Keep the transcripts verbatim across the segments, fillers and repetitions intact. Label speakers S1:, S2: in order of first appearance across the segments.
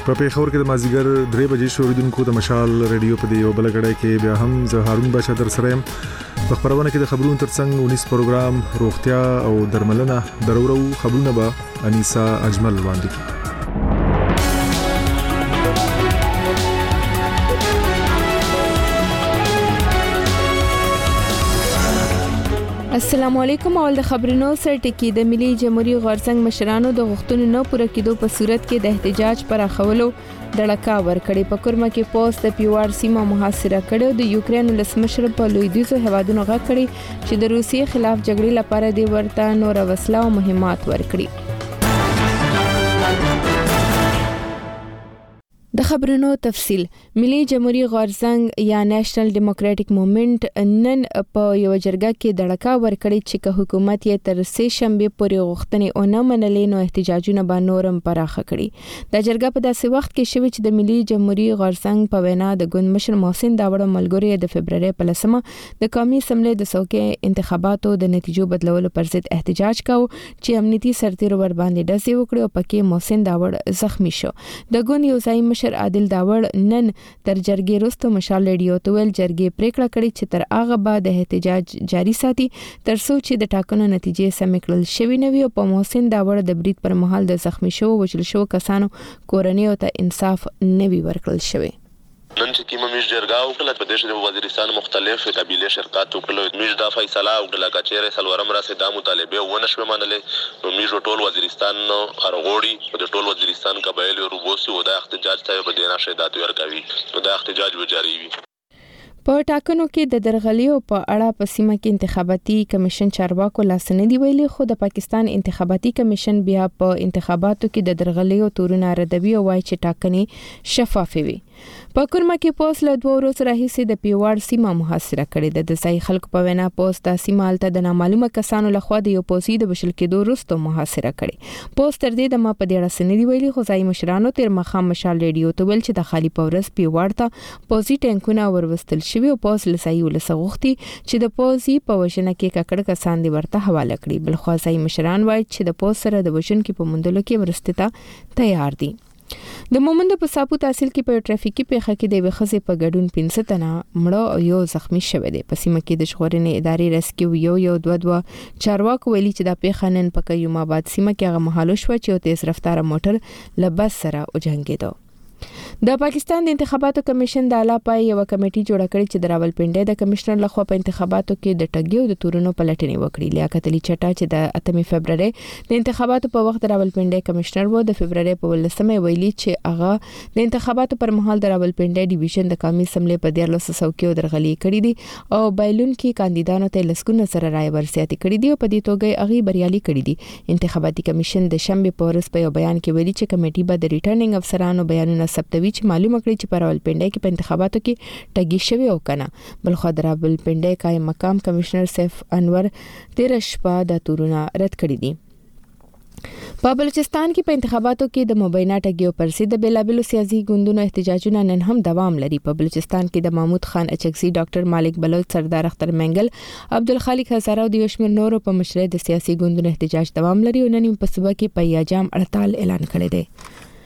S1: په پیښور کې د مازیګر درې بجې شوریدونکو د مشال ریډیو په دی یو بل غړای کې بیا هم زه هارون باشا در سره يم. په خبرونه کې د خبرونو ترڅنګ اونیس پروګرام روغتیا او درملنه درورو خبرونه به انیسا اجمل وړاندې کوي.
S2: السلام علیکم. اول د خبرونو سره ټکی د ملي جمهوریت غورځنګ مشرانو د غوښتنو نه پوره کېدو په صورت کې د احتجاج پر اخولو دړکا ورکړې. په کورما کې پوسټ د پیوار سیمه محاصره کړو. د یوکرين لسمشر په لویدیځو هوادونو غږ کړي چې د روسیې خلاف جګړې لپاره د ورته نور وسله او مهمات ورکړي. د خبرونو تفصيل. ملي جمهوریت غورځنګ یا نېشنل ډیموکراټک موومېنټ نن په یو جرګه کې دړکا ورکړي چې که حکومت یې تر سه شنبه پورې غوښتنې او نه منلې نو احتجاجونه به نورم پراخه کړي. د جرګه په داسې وخت کې شوی چې د ملي جمهوریت غورځنګ په وینا د ګوند مشر محسن داوړ ملګری د فبرवरी په لسمه د قومي اسمبلی د څوکۍ انتخاباتو د نتیجو بدلولو پر ضد احتجاج کاوه چې امنیتي سرتیرو ور باندې ډزې وکړي او پکې محسن داوړ زخمی شو. د ګوند یو ځای مشر عادل داوړ نن تر جرګې وروسته مشال ریډیو ته ویل جرګې پریکړه کړې چې تر هغه بعد احتجاج جاری ساتي تر څو چې د ټاکنو نتیجې سم کړل شوی نه وي او په محسن داوړ د برید پر مهال د زخمی شو وجل شو کسانو کورنۍ ته انصاف نه وی ورکړل شوی.
S3: نن چې کیمه میش جرګه وکړه په دیش د وزیرستان مختلف قبیله شرکت وکړه. میش د فیصله وکړه چې سلورم راسه د مطالبه ونه شوه منلې نو میش ټول وزیرستان ارغوړي د ټول وزیرستان قبایل روبوسي او د احتجاج ته به دینا شهادت ورکوي نو د احتجاج به جاری وي.
S2: په ټاکنو کې د درغلیو په اړه په سیمه کې انتخاباتي کمیشن چارواکو لاسنیدي ویلي خو د پاکستان انتخاباتي کمیشن بیا په انتخاباتو کې د درغلیو تورونه ردوي او وايي چې ټاکنې شفاف وي. په کورما کې پوسټ له دوه ورځې راهیسې د پیوار سیمه محاصره کړې ده. د ځای خلکو په وینا پوسټ د سیمه الته د نامعلومه کسانو لخوا د یو پوسټ د بشل کېدو وروسته محاصره کړې. پوسټ تر دې د ما په دې اړه سندې ویلي خو ځای مشرانو تر مخام مشال ریډیو ته ویل چې د خالی پورس پیوار ته پوسټ ټانکونه وروستل شوی او پوسټ لسای ولسغوختي چې د پوسټ په وژنه کې ککړ کسان دی ورته حواله کړي. بل خو ځای مشران وایي چې د پوسټ سره د وژن کې په مندلو کې ورسته تیار دي. د مومند په ساپو تحصیل کې په ټرافیکي پیښه کې د وخزې په ګډون پنځه تنه مړه او یو زخمی شوه دي. په سیمه کې د ژغورنې ادارې ریسکیو یو یو دوه دوه چارواکو ویلي چې د پیښه نن په کيوم آباد سیمه کې هغه محل شو چې یو تیز رفتار موټر لباس سره وجنګیدو. د پاکستان د انتخاباتو کمیشن د اعلی پای یو کمیټي جوړ کړی چې د راولپنډي د کمشنر لخوا په انتخاباتو کې د ټګیو د تورونو پلټنې وکړي. لیاقت علي چټا چې د اتمې فبرवरी د انتخاباتو په وخت راولپنډي کمشنر وو د فبرवरी په ولسمه ویلي چې هغه د انتخاباتو پر مهال د راولپنډي ډیویژن د قومي اسمبلی په دیارلس څوکیو درغلي کړې دي او بایلون کې کاندیدانو ته لسګونه سره رائے ورسېاتي کړې دي او په دې توګه هغه بریالي کړې دي. انتخاباتي کمیشن د شنبه په ورځ په یو بیان کې ویلي چې کمیټي به د ریټرنینګ افسرانو بیانونه ثبتوي چې معلومه کړي چې په راولپنډي کې په انتخاباتو کې ټګي شوی او کنه. بل خو د راولپنډي قائم مقام کمشنر سیف انور تیر شپه د تورونه رد کړی دي. په بلوچستان کې په انتخاباتو کې د مبینه ټګیو پر ضد د بیلابلو سیاسي ګوندونو احتجاجونه نن هم دوام لري. په بلوچستان کې د محمود خان اچکزي، ډاکټر مالک بلوچ، سردار اختر منګل، عبدالخالق هزاره او د یوشمیر نورو په مشرۍ د سیاسي ګوندونو احتجاج دوام لري او نن په صوبه کې په یاجام هړتال اعلان کړی دی.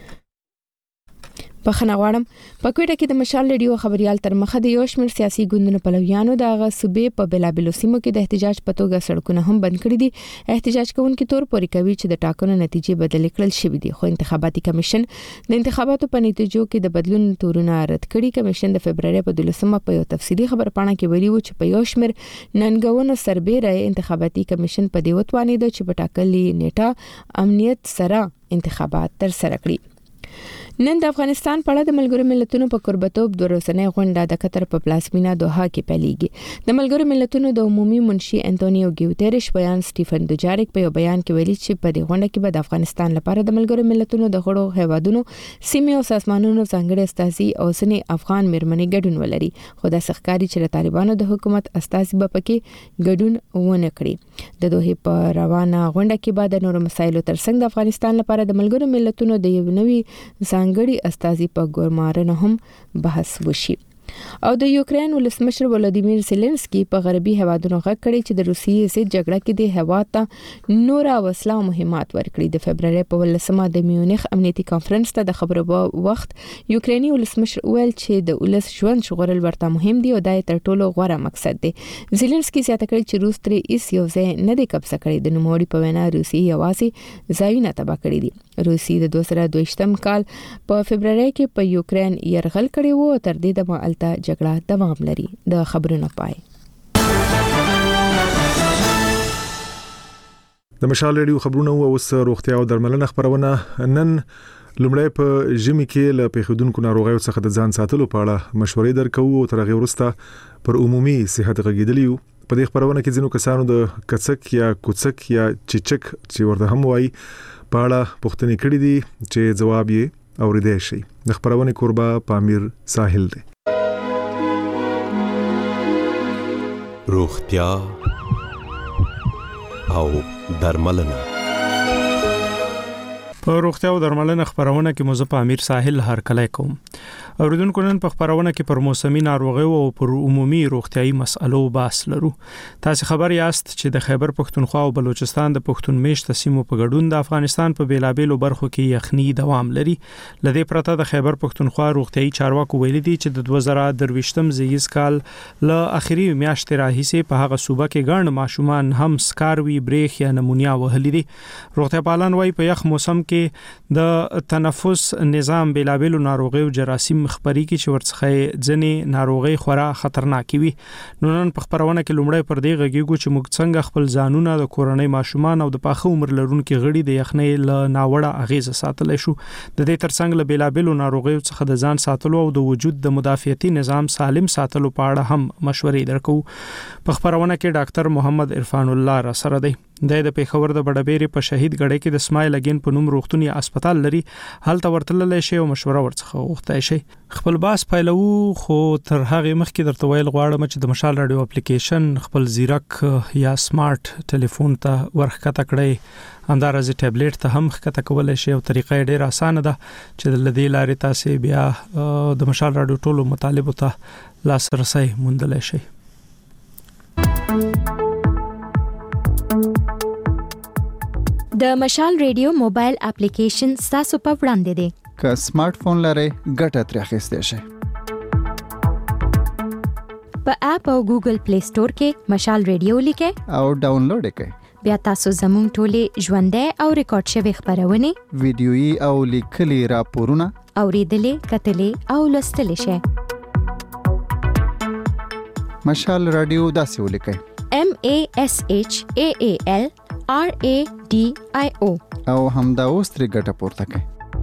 S2: په خنغواړم په کوټه کې د مشال ریډیو خبريال تر مخه د یوشمیر سیاسي ګوندونو پلویانو د هغه صوبې په بلابلو سیمو کې د احتجاج په توګه سړکونه هم بند کړي دي. احتجاج کوونکي تور پورې کوي چې د ټاکنو نتیجې بدل کړل شوې دي خو انتخاباتي کمیشن د انتخاباتو په نتیجو کې د بدلون تورونه رد کړي. کمیشن د فبرवरी په دولسمه په یو تفصیلي خبرپاڼه کې ویلي و چې په یوشمیر ننګونو سربېره انتخاباتي کمیشن په دې وتوانید چې په ټاکلي نیټه امنیت سره انتخابات تر سره کړي. نن د افغانستان په اړه د ملګرو ملتونو په قربتوب د ورځنۍ غونډه د قطر په پلازمینه دوحه کې پیلېږي. د ملګرو ملتونو د عمومي منشي انټونیو ګیوتریش بیان سټیفن دوجاریک په یو بیان کې ویلي چې په دې غونډه کې به د افغانستان لپاره د ملګرو ملتونو د غړو هیوادونو سیمې او سازمانونو ځانګړي استازي او ځینې افغان میرمنې ګډون ولري خو د سخکاري چې د طالبانو د حکومت استازي به پکې ګډون ونه کړي. د دوحه په روانه غونډه کې به د نورو مسایلو ترڅنګ د افغانستان لپاره د ملګرو ملتونو د یو نوي ځانګړي استازي په ګورمارنه هم بحث وشي. او د یوکرين ولسمشر ولادیمیر زيلنسکي په غربي هوادونو غږ کړی چې د روسیې ضد جګړه کې د هوا ته نور وسله او مهمات ورکړي. د فبرवरी په ولسمه د میونخ امنیتي کانفرنس ته د خبرو وخت یوکريني ولسمشر ویل چې د ولس ژوند ژغورل ورته مهم دي او دا تر ټولو غوره مقصد دی. زيلنسکي زیاته کړی چې روس ترې هیڅ یو ځای نه دی قبضه کړی. د نوموړي په وینا روسي یوازې ځایونه تباه کړی دي. روسي د دوه زره دوه کال په فبرवरी کې په یوکرين يرغل کړی وو. تر دې د مالته جګړه دوام لري. د خبرونو پای.
S1: د مشال ریډیو خبرونه او اوس روغتیا او درملنه خبرونه. نن لومړی په ژمي کې له پیښودونکو ناروغیو څخه د ځان ساتلو په اړه مشورې درکو او تر هغه وروسته پر عمومي صحت غږیدلیو. په دې خبرونه کې ځینو کسانو د کڅک یا کوڅک یا چچک چې ورته هم وایي په اړه پوښتنې کړې دي چې جواب یې اوریدای شي. د خبرونه کوربه پامیر ساحل دی.
S4: روغتیا او درملنه.
S5: په روغتیا او درملنه خبرونه کې مزه پامیر ساحل هر کله کوم. اوریدونکو نن په خبرونه کې پر موسمي ناروغیو او پر عمومي روغتيایي مسالو بحث لرو. تاسو خبر یاست چې د خیبر پښتونخوا او بلوچستان د پښتون میشت سیمو په ګډون د افغانستان په بیلابېلو برخو کې یخني دوام لري. لدې پرته د خیبر پښتونخوا روغتيایي چارواکو ویلي دي چې د دوه زره درویشتم زیږیز کال ل اخري میاشتې راهیسې په هغه صوبه کې ګڼ ماشومان هم سکاروي بریخ یا نمونیا وهلي دي. روغتیا پالان وايي په یخ موسم کې د تنفس نظام بیلابېلو ناروغیو جراثیم خبري کې چې ورڅخه ځنې ناروغي خورا خطرناک وي. نو نن په خبرونه کې لومړی پر دې غږیږو چې موږ څنګه خپل ځانونه د کورنۍ ماشومان او د پاخه عمر لرونکو غړي د یخنۍ له ناوړه اغیزه ساتلای شو. د دې ترڅنګ له بیلابېلو ناروغیو څخه د ځان ساتلو او د وجود د مدافعتي نظام سالم ساتلو په اړه هم مشورې درکو. په خبرونه کې ډاکټر محمد عرفان الله را سره دی. د د پیښور د بډبېری په شهید غړې کې د اسماعیل اگین په نوم روغتونی هسپتال لري. هلته ورتللی شي او مشوره ورڅخه وغوښتای شي. خپل باس پایلو خو تر هغه مخکې درته ویل غواړم چې د مشال رادیو اپلیکیشن خپل زیرک یا سمارټ ټلیفون ته ورخکته کړئ. همدارز ټابلیټ ته هم ښکته کولای شي او طریقه ډیره اسانه ده چې د لدې لارې تاسو بیا د مشال رادیو ټولو مطالبو ته لاسرسي موندلای شي.
S6: د مشال ریډیو موبایل اپلیکیشن تاسو په وړاندې دی.
S7: که سمارټ فون لرئ ګټه ترې اخیستئ شئ.
S6: په اپ او ګوګل پلی سٹور کې مشال ریډیو لیکئ
S7: او ډاونلوډ کړئ.
S6: بیا تاسو زموږ ټولې ژوندۍ او ریکارډ شوی خبرونه
S7: ویډیويي او لیکلي راپورونه
S6: اوریدلې کتلې او لوستلې شئ.
S7: مشال رادیو داسې ولیکئ:
S6: M A S H A A L R A D I O
S7: او همدا اوس ترې ګټه پورته کړئ.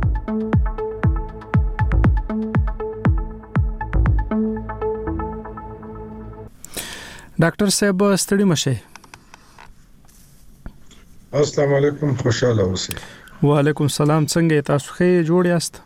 S5: ډاکټر صاحب ستړي مشه.
S8: السلام علیکم، خوشاله اوسئ.
S5: وعلیکم السلام، څنګه تاسو ښه جوړ یاست؟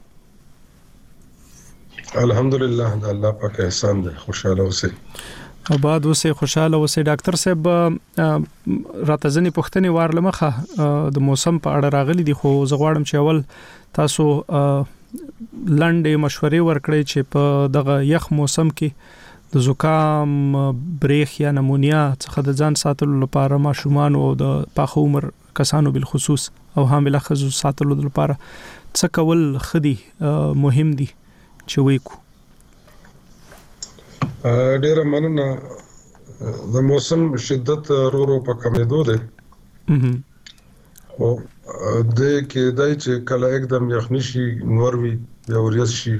S8: الحمدلله، د الله پاک احسان دی. خوشاله اوسئ.
S5: آباد اوسئ، خوشاله اوسئ. ډاکټر صاحب راته ځنې پوښتنې وارلمخه د موسم په اړه راغلي دي، خو زه غواړم چې اول تاسو لنډې مشورې ورکړئ چې په دغه یخ موسم کې د زکام، بریخ یا نمونیا څخه د ځان ساتلو لپاره ماشومان او د پاخه عمر کسانو بالخصوص او حامله ښځو ساتلو لپاره څه کول خدي مهم دي چې وکړو؟
S8: ډیره مننه. د موسم شدت رو رو په کمېدو دی او د کې دای چې کله एकदम یخني شي، نور وي یا وريس شي،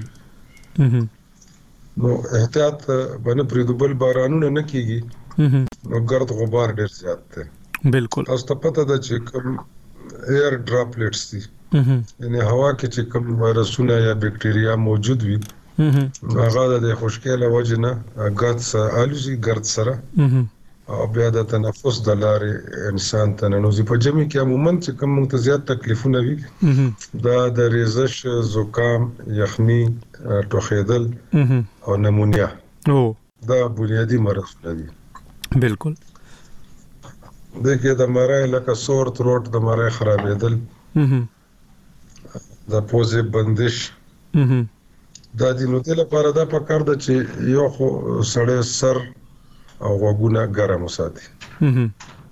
S8: نو احتیاط باندې پریدو بل بارانونه نه کیږي، نو ګرد غبار ډیر زیات دی.
S5: بالکل.
S8: تاسو ته پته ده چې کوم ایر ډراپلیټس دي، یعنی هوا کې چې کوم وایرسونه یا بکټریا موجود وي، هغه د خشکیله وجنه غاتس الوزي ګرد سره او بیا د تنفس د لارې انسان ته ننوځي. په جمع کې عموما چې کوم موږ ته زیات تکلیفونه وي دا د ریزش، زکام، یخني، ټوخیدل او نمونیا، دا بنیادی مرضونه دي.
S5: بالکل.
S8: دغه د مړای لکه سور تروټ، د مړای خرابېدل، د پوزې بندش دا د نو تل لپاره دا پکار ده چې یو خو سړی سر او غوګونه ګرم وساتي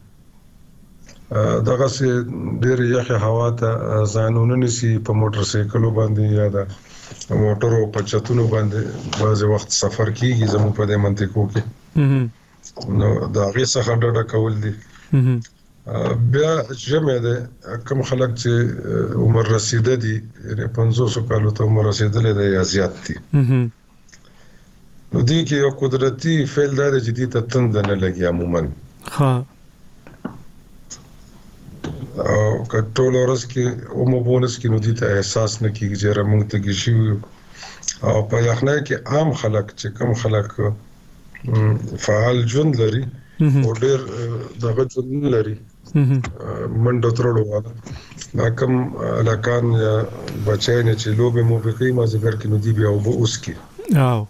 S8: دغه سي ډېر یخه هوا ته ځانونه نسی په موټر سایکلو باندې یا دا موټرو په چتونو باندې بعض وخت سفر کیږي زمو په دې منطقو کې نو دا غي څخه ډډه کول دي بیا جمع ده کوم خلک چې عمر رسیده دي یعنی پنځوس کالو ته عمر رسیدلې ده یا زیات دي نو دي کې یو قدرتي فعل دا دی چې دې ته تند نه لګي عموما
S5: ها
S8: او کټول ورس کې او مو بونس کې نو دي ته احساس نه کیږي چې رمنګ ته کیږي او په یخنه کې عام خلک چې کم خلک فعال ژوند لري او ډېر دغه ژوند لري منډه ترړو والا دا کم علاقان یا بچای نه چې لوبه مو په کې ما ذکر کې نو دي بیا او اوس کې
S5: او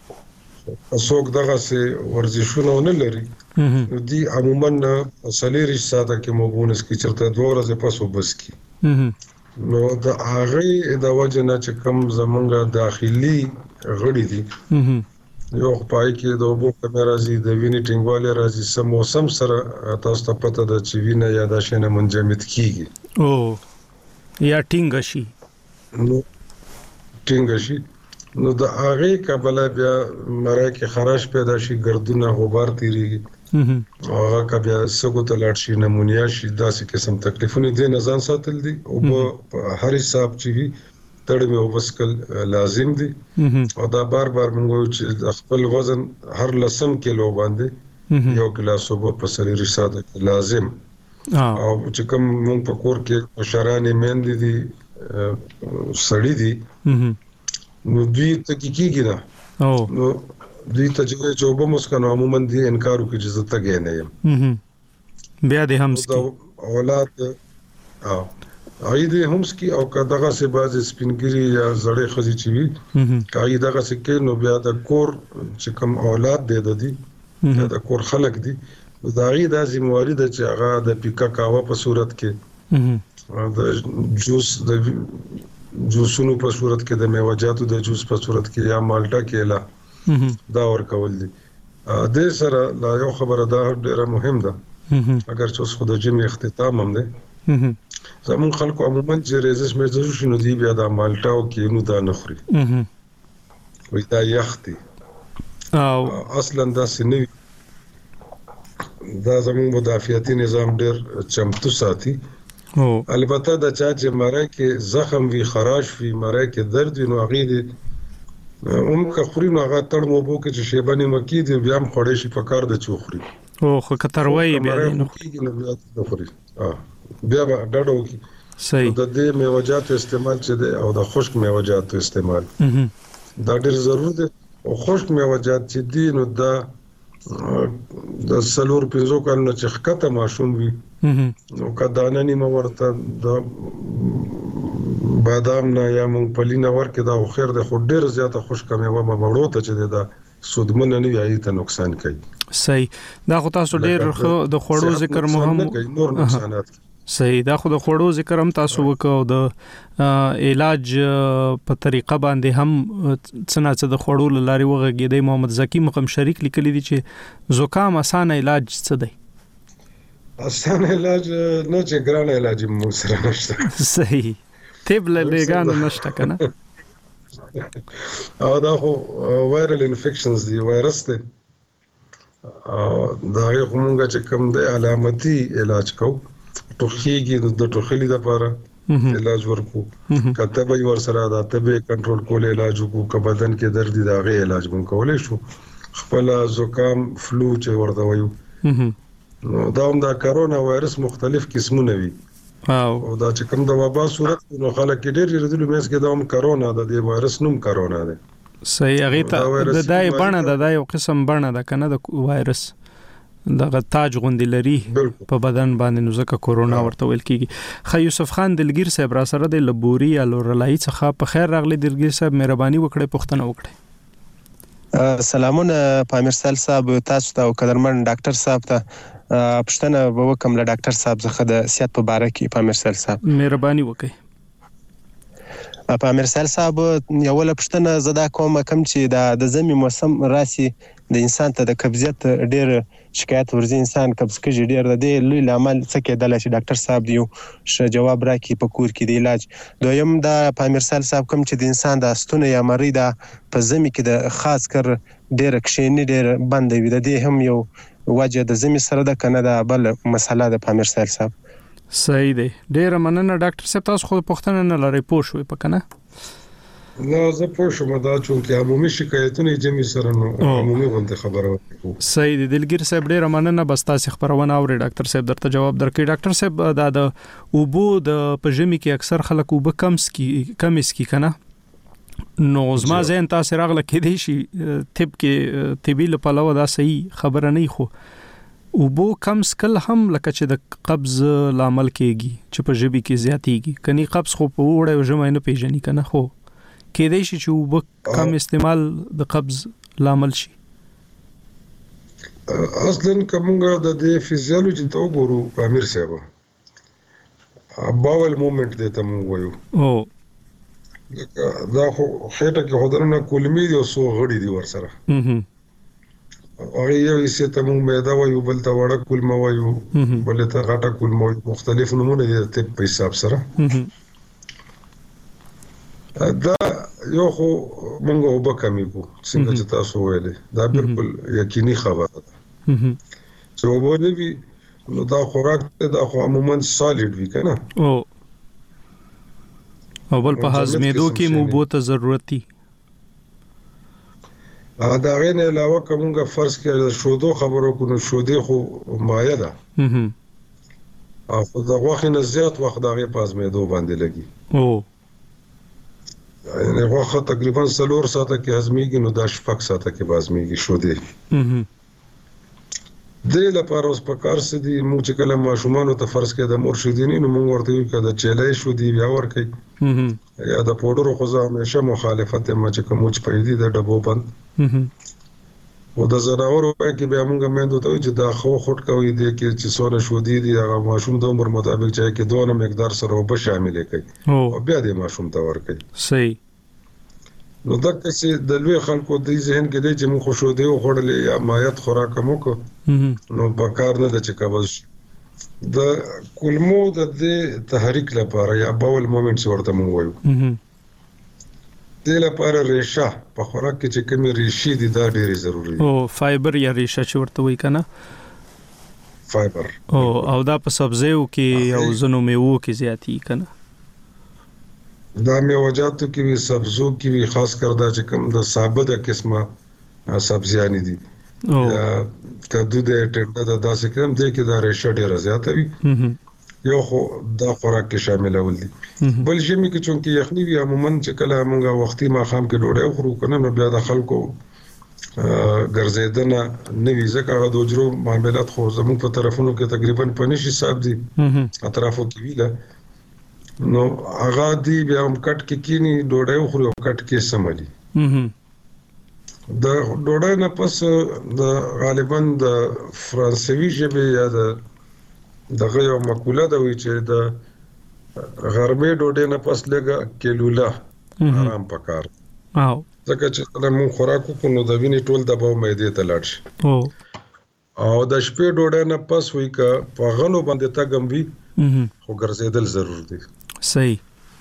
S8: څوک دغه سي ورزشونه نه لري نو دي عموما سلیری ساده کې موبونس کې چرته دوه ورځې پس وبس کې نو د هغه د وجنه چې کم زمونږه داخلي غړي دي یو پای کې د وبو کیمرا زی د ویني ټینګواله راځي سم موسم سره تاسو ته پته ده چې وینه یا د شنه منجمد کیږي
S5: او یا ټینګ شي
S8: نو ټینګ شي نو د هغه کبله بیا مړی کې خراش پیدا شي ګردونه غبار تیریږي او هغه بیا سګو ته لاړ شي نمونیا شي داسې قسم تکلیفونه دي نه ځان ساتل دي او په هر حساب چې تړمه وبسکل لازم دي او دا بار بار موږ چې خپل وزن هر لسم کیلو باندې یو ګلاس اوبه په سری رساده لازم او چې کوم موږ په کور کې شرانې مېندې دي سړی دي نو دوی ته کیږي نه
S5: او
S8: نو دوی ته چې جواب مسکنو عموما دي انکار کوي چې زته غې نه یم
S5: بیا د همسکی
S8: اولاد او اې د همسکی او کداغه سه باز سپینګری یا زړې خزي چې وي کای دغه سه کې نو بیا د کور چې کوم اولاد دي د دي د کور خلک دي دا غي د ذمہواری د چې هغه د پیکا کاوه په صورت کې د جوس د جوسونو په صورت کې د میوه‌جاتو د جوس په صورت کې یا مالټا کېلا دا ور کول دي د سره لا یو خبره دا ډیره مهم ده اگر چې اوس خو د جمع اختتام هم ده زمون خلکو عموما چې ریزش مې شنو دی بیا د مالټا او کینو دا نخري وي دا یختي
S5: او
S8: اصلا دا سنوي دا زمون مدافعتي نظام ډیر چمتو ساتي
S5: او
S8: البته د چا چې مړی کې زخم وی خراش وی مړی کې درد وی نو هغه دي هم که خوري نو هغه تړ مو بو کې چې شیبانی مکی دي بیا هم خوري شي په کار د چوخري
S5: او خو کتروي بیا
S8: نو خوري اه بیا ډاډو کی
S5: صحیح
S8: د دې میوه‌جاتو استعمال چې دی او د خشک میوه‌جاتو استعمال دا ډیر ضروري دی او خشک میوه‌جات چې دی نو دا د سلور پنځو کالونو چې خکته ماشوم وي نو کدانه نیمه ورته د بادام نه یا مونږ نه ورکه دا خیر د خو ډیر زیاته خشک میوه مړو ته چې دا سودمن نه وي ته نقصان کوي
S5: صحیح دا خو تاسو ډیر د خوړو ذکر مهم
S8: نور نقصانات
S5: صحیح دا خو د خوړو ذکر هم تاسو وکاو د علاج په طریقه باندې هم څنګه د خوړو لاري وغږیدي محمد زکی مقام شریک لیکلی دي چې زکام اسانه علاج څه دی
S8: اسانه علاج نه چې ګران علاج مو سره نشته
S5: صحیح طب لګان نشته کنه
S8: او دا خو وایرل انفیکشنز دی وایرس دی دا یو کومه چې کوم دی علامتي علاج کو ټوخیږي د ټوخلي لپاره علاج ورکو کته به ور سره دا تبه کنټرول کول علاج کو ک بدن کې درد دی دا غي علاج مون کولای شو خپل زکام فلو چې ورته وایو نو دا هم دا کرونا وایرس مختلف قسمونه وي او دا چې کوم د وبا صورت نو خلک ډېر ډېر د میس کې دا هم کرونا د دې وایرس نوم کرونا دی
S5: صحیح هغه ته د دای بڼه د دای یو قسم بڼه ده کنه د وایرس دغه تاج غوندي لري په بدن باندې نو ځکه کورونا ورته ویل کیږي خو یوسف خان دلګیر صاحب را سره د لبوري یا لورلای څخه په خیر راغلی دلګیر صاحب مهرباني وکړئ پوښتنه وکړئ
S9: سلامونه پامیر سال صاحب تاسو ته او قدرمن ډاکټر صاحب ته پښتنه به وکم له ډاکټر صاحب څخه د صحت په اړه کې پامیر سال صاحب
S5: مهرباني وکړئ
S9: په امرسل صاحب یو ول پښتنه زدا کوم کم چې د د زمي موسم راسي د انسان ته د قبضیت ډیر شکایت ورزي انسان قبض کوي ډیر د دې لوی عمل څه کېدل چې ډاکټر صاحب دیو ش جواب راکړي په کور کې د علاج دویم د په امرسل صاحب کوم چې د انسان د استونه یا مری د په زمي کې د خاص کر ډیر کښینی ډیر بند وي د دې هم یو وجه د زمي سره د کنه د بل مسله د په امرسل صاحب
S5: صحیح دی ډیر مننه ډاکټر صاحب تاسو خو پښتنه نه لري پوه شوي پکنه
S8: نه زه پوه شوم دا چې عمومي شکایتونه جمعي سره نو عمومي غونډه خبره وکړو
S5: صحیح دی دلګیر صاحب ډیر مننه بس تاسو خبرونه اوري ډاکټر صاحب درته جواب درکړي ډاکټر صاحب دا د اوبو د پجمی کې اکثر خلک وب کم سکی کم سکی کنه نو زما زین تاسو راغله کې دی شي طب کې طبي لپاره دا صحیح خبره نه خو اوبو کم سکل هم لکه چې د قبض لامل کېږي چې په جبي کې زیاتېږي کني قبض خو په وړه وجمه نه پیژني کنه خو کې دی شي چې اوبو کم استعمال د قبض لامل شي
S8: اصلا کومه د دې فزیولوژي ته وګورو امیر صاحب باول مومنت دې ته مو وایو
S5: او
S8: دا خو خېټه کې خدرنه کولمی دی او سو غړي دی ورسره هغه یو څه ته مو مېدا وایو بل ته وړه کولمه وایو بل ته غټه کولمه مختلف نمونه دي ته په حساب سره دا یو خو مونږ وب کمی کو څنګه چې تاسو ویلې دا بالکل یقیني خبره ده چې وبونه وی نو دا خوراک دا خو عموما سالډ وی کنه
S5: او اول په هضمېدو کې مو بوته ضرورت دي
S8: دا غینه علاوه کومه فرض کړه شودو خبرو کو نو شودې خو مایه ده او خو دا غوښه نه زیات وخت دا غي پازمېدو باندې لګي
S5: او
S8: یعنی غوښه تقریبا څلور ساعته کې هضمېږي نو دا شپږ ساعته کې هضمېږي شودې دې لپاره اوس په کار څه دي موږ چې کله ماشومان ته فرض کړه د مرشدینی نو موږ ورته یو کده چلې شو دی بیا ور کوي یا د پودرو خو زه همیشه مخالفت ما چې کوم چې پیدي د ډبو بند او د زراورو کې بیا موږ مېندو ته چې دا خو خټ کوي دي کې چې سونه شو دی دی هغه ماشوم د عمر مطابق چې کې دوه مقدار سره وب شامل کوي او بیا د ماشوم ته ور کوي
S5: صحیح
S8: نو دا چې د لوی خلکو د ذهن کې دی چې موږ خو شو دی او خړلې یا مایت خوراک مو کو نو په کار نه د چکابل د کولمو د تحریک لپاره یا باول مومنټس ورته مو وایو د لپاره ریشه په خوراک کې چې کومې ریشې دي دا ډېری ضروری دي
S5: او فایبر یا ریشه چې ورته وایي کنه
S8: فایبر
S5: او او دا په سبزیو کې او زنو میوو کې زیاتی کنه
S8: دا میوه‌جاتو کې وي سبزو کې وي خاص کر دا چې کوم د ثابته قسمه سبزیانې دي یا کدو د ټنډه د داسې کوم دي کې دا ریشه ډیره زیاته وي یو خو دا خوراک کې شامل ول دي بل شمه کې چونکی یخنی وي عموما چې کله موږ وختي ماخام کې ډوډۍ خورو کنه نو بیا د خلکو ګرځیدنه نوې ځکه د وجرو معاملات خو زموږ په طرفونو کې تقریبا پنځه حساب دي اطرافو کې ویله نو هغه دی بیا هم کټ کې کینی ډوډۍ خوري او کټ کې سمالي د ډوډۍ نه پس د غالبا د فرانسوي ژبه یا د دغه یو مقوله ده وی چې د غربي ډوډۍ نه پس لګه کیلولا آرام پکار
S5: او
S8: ځکه چې کله مون خوراک کو نو د وینې ټول د باو مېدې ته لاړ شي او د شپې ډوډۍ نه پس وی کا په غلو باندې تاګم وی خو ګرځیدل ضرور دي
S5: صحیح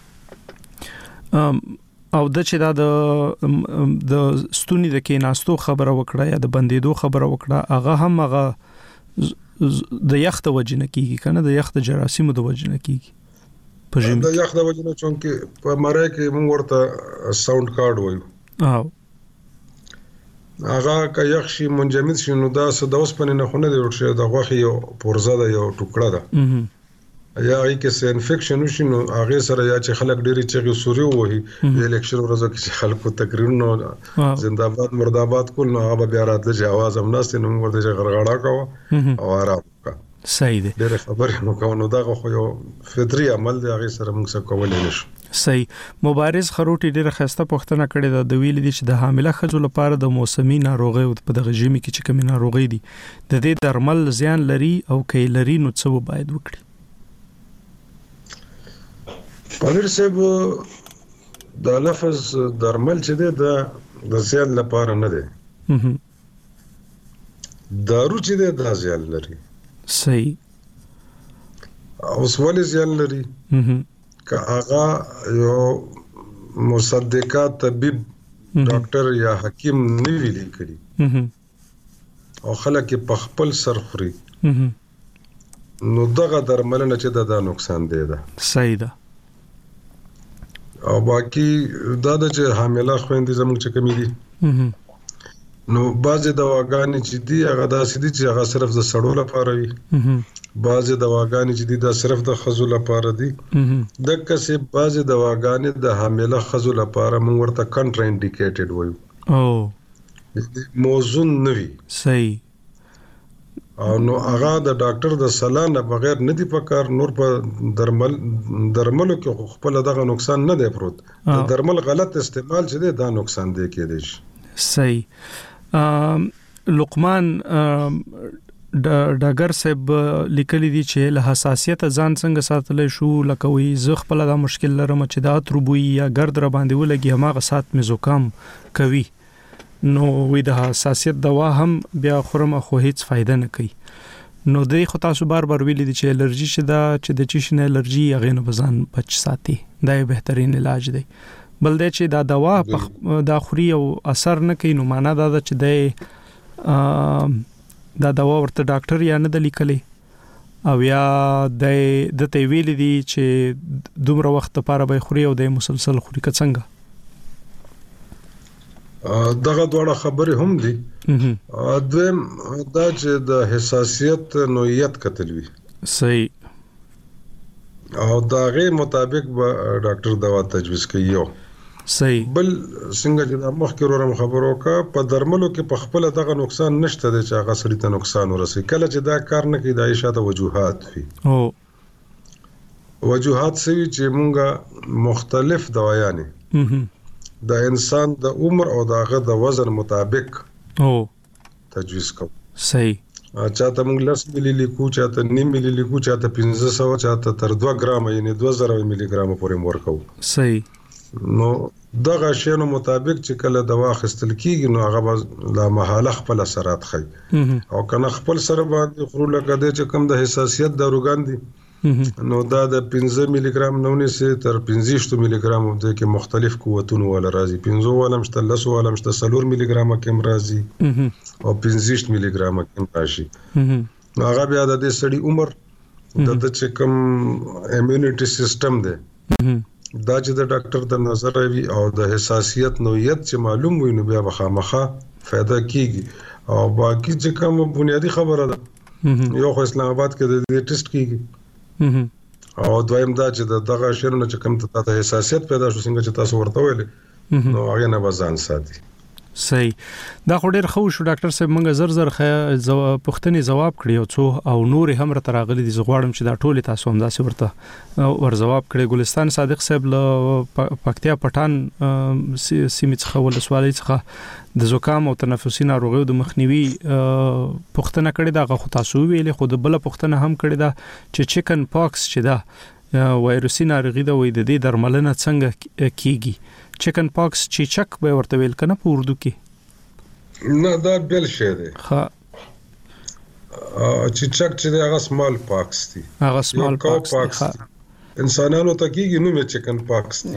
S5: ام او د چې دا د د ستونی د کې ناستو خبره وکړه یا د بندیدو خبره وکړه هغه هم هغه د یخت وجنه کیږي کنه د یخت جراثیمو د وجنه کیږي
S8: په ژمي د یخت وجنه چونکه په مړی کې موږ ورته ساوند کارت وایو
S5: او
S8: هغه که یخ شي منجمد شي نو دا د اوسپنې نه خونه دی ورشه د غوښې یو پرزه ده یو ټوکړه ده یا هغه کې څه انفیکشن وشي نو هغه سره یا چې خلک ډېری چې سوري وهي د الیکشن ورځو کې چې خلکو تقریرونه زنده‌باد مرده‌باد کول نو هغه بیا راتله چې आवाज هم نهسته نو ورته چې غرغړه کوه او آرام وکړه
S5: صحیح دی
S8: ډېر خبرې مو کوو نو دا خو یو فطري عمل دی هغه سره موږ څه کولای نشو
S5: صحیح مبارز خروټي ډېر خسته پښتنه کړې ده د ویل دي چې د حامله ښځو لپاره د موسمي ناروغي او په دغه ژمي کې چې کومې ناروغي دي د دې درمل زیان لري او کې لري نو څه باید وکړي
S8: پامیر صاحب دا لفظ درمل چې دی دا د زیان لپاره نه دی. دارو چې دی دا زیان لري.
S5: صحیح.
S8: اوس ولې زیان لري؟ که هغه یو مصدقه طبيب ډاکټر یا حکیم نه وی لیکلي او خلک په خپل سر خوري نو دغه درملنه چې دا, دا نقصان دی ده.
S5: صحیح ده.
S8: او باقي دا د چې حامله خويندې زموږ چې کمی دي نو بعضې دواګانې چې دي هغه داسې دي چې هغه صرف د سړو لپاره وي، بعضې دواګانې چې دي دا صرف د ښځو لپاره دي. دقسې بعضې دواګانې د حامله ښځو لپاره موږ ورته کنټرا انډیکیټډ وایو، موزون نه وي.
S5: صحیح.
S8: او نو هغه د ډاکټر د صلاح نه بغیر نه دی پکار. نور په درمل درملو کې خپل دغه نقصان نه دی پروت. د درمل غلط استعمال چې دی دا نقصان دی کېدی شي.
S5: صحیح. لقمان ډاګر صاحب لیکلي دي چې له حساسیت ځان څنګه ساتلی شو، لکه وی زه خپل دا مشکل لرم چې دا تربوي یا ګرد را باندې ولګي هماغه سات مې زکام کوي، نو وی د حساسیت دوا هم بیا خورم خو هیڅ فائدہ نه کوي. نو دوی خو تاسو بار بار ویلي دي چې الرجی شدا چې د چی شنه الرجی هغه نه بزان بچ ساتي، دا یو بهترین علاج دی. بل دا چې دا دوا دا خوري او اثر نه کوي نو معنا دا ده چې د دا دوا ورته ډاکټر یا نه د لیکلي او یا د د ته ویلي دي چې دومره وخت لپاره به خوري او د مسلسل خوري که څنګه؟
S8: دغه دوړه خبرې هم دي. دویم دا چې د حساسیت نوعیت کتل وي.
S5: صحیح.
S8: او دا غي مطابق به ډاکټر دوا تجویز کوي. یو
S5: صحیح.
S8: بل څنګه چې د مخکې ورم خبرو کا په درملو کې په خپل دغه نقصان نشته دی چې هغه سړي ته نقصان ورسي. کله چې دا کار نه کوي دا شاته وجوهات وي.
S5: او
S8: وجوهات سوي چې مونږه مختلف دوايانې د انسان د عمر او دغه د وزن مطابق
S5: او
S8: تجویز کوو.
S5: صحیح.
S8: چاته موږ لس ملي لیکو، چاته نیم ملي لیکو، چاته پنځه سوه، چاته تر دوه ګرامه یعنی دوه زره ملي ګرامه پورې ورکو.
S5: صحیح.
S8: نو دغه شیانو مطابق چې کله دوا اخیستل کیږي نو هغه لا محاله خپل اثرات ښیي. او کنه خپل سره باندې خورو لکه د چې کم د حساسیت داروګان دي نو دا د پنځه ملي ګرام نه ونیسي تر پنځه ملي ګرام د کې مختلف قوتونه ولا راځي. پنځه ولم شته، لس ولم شته، څلور ملي ګرام کې راځي او پنځه ملي ګرام کې راشي. نو هغه بیا د دې سړي عمر د چې کم ایمونټي سیستم دی دا چې د ډاکټر د نظر وي او د حساسیت نوعیت چې معلوم وي نو بیا بخامخه فائدہ کیږي. او باقي چې کوم بنیادی خبره ده یو خو اسلام آباد کې د دې ټیسټ کیږي او دویم دا چې دغه شیرونه چې کوم ته حساسیت پیدا شو څنګه چې تاسو ورته ویلې نو هغه نه بزان ساتي.
S5: صحیح. دا خو ډیر خو شو ډاکټر صاحب موږ زر زر پوښتنې جواب کړی او څو او نور هم را تراغلي دي. زغواړم چې دا ټول تاسو هم داسې ورته ور جواب کړی. ګلستان صادق صاحب له پکتیا پټان سیمې څخه ولسوالۍ څخه د زکام او تنفسي ناروغیو د مخنیوي پوښتنه کړې ده. غو تاسو ویلې خو د بل پوښتنه هم کړې ده چې چیکن پاکس چې دا وایروسي ناروغي ده وې د دې درملنه څنګه کیږي؟ چیکن پاکس چیچک به ورته ویل کنه په اردو کې؟
S8: نه دا بل شی دی.
S5: ها
S8: چیچک چې هغه سمال پاکس دي.
S5: هغه سمال پاکس دي.
S8: انسانانو ته کیږي نو مې چیکن پاکس دي.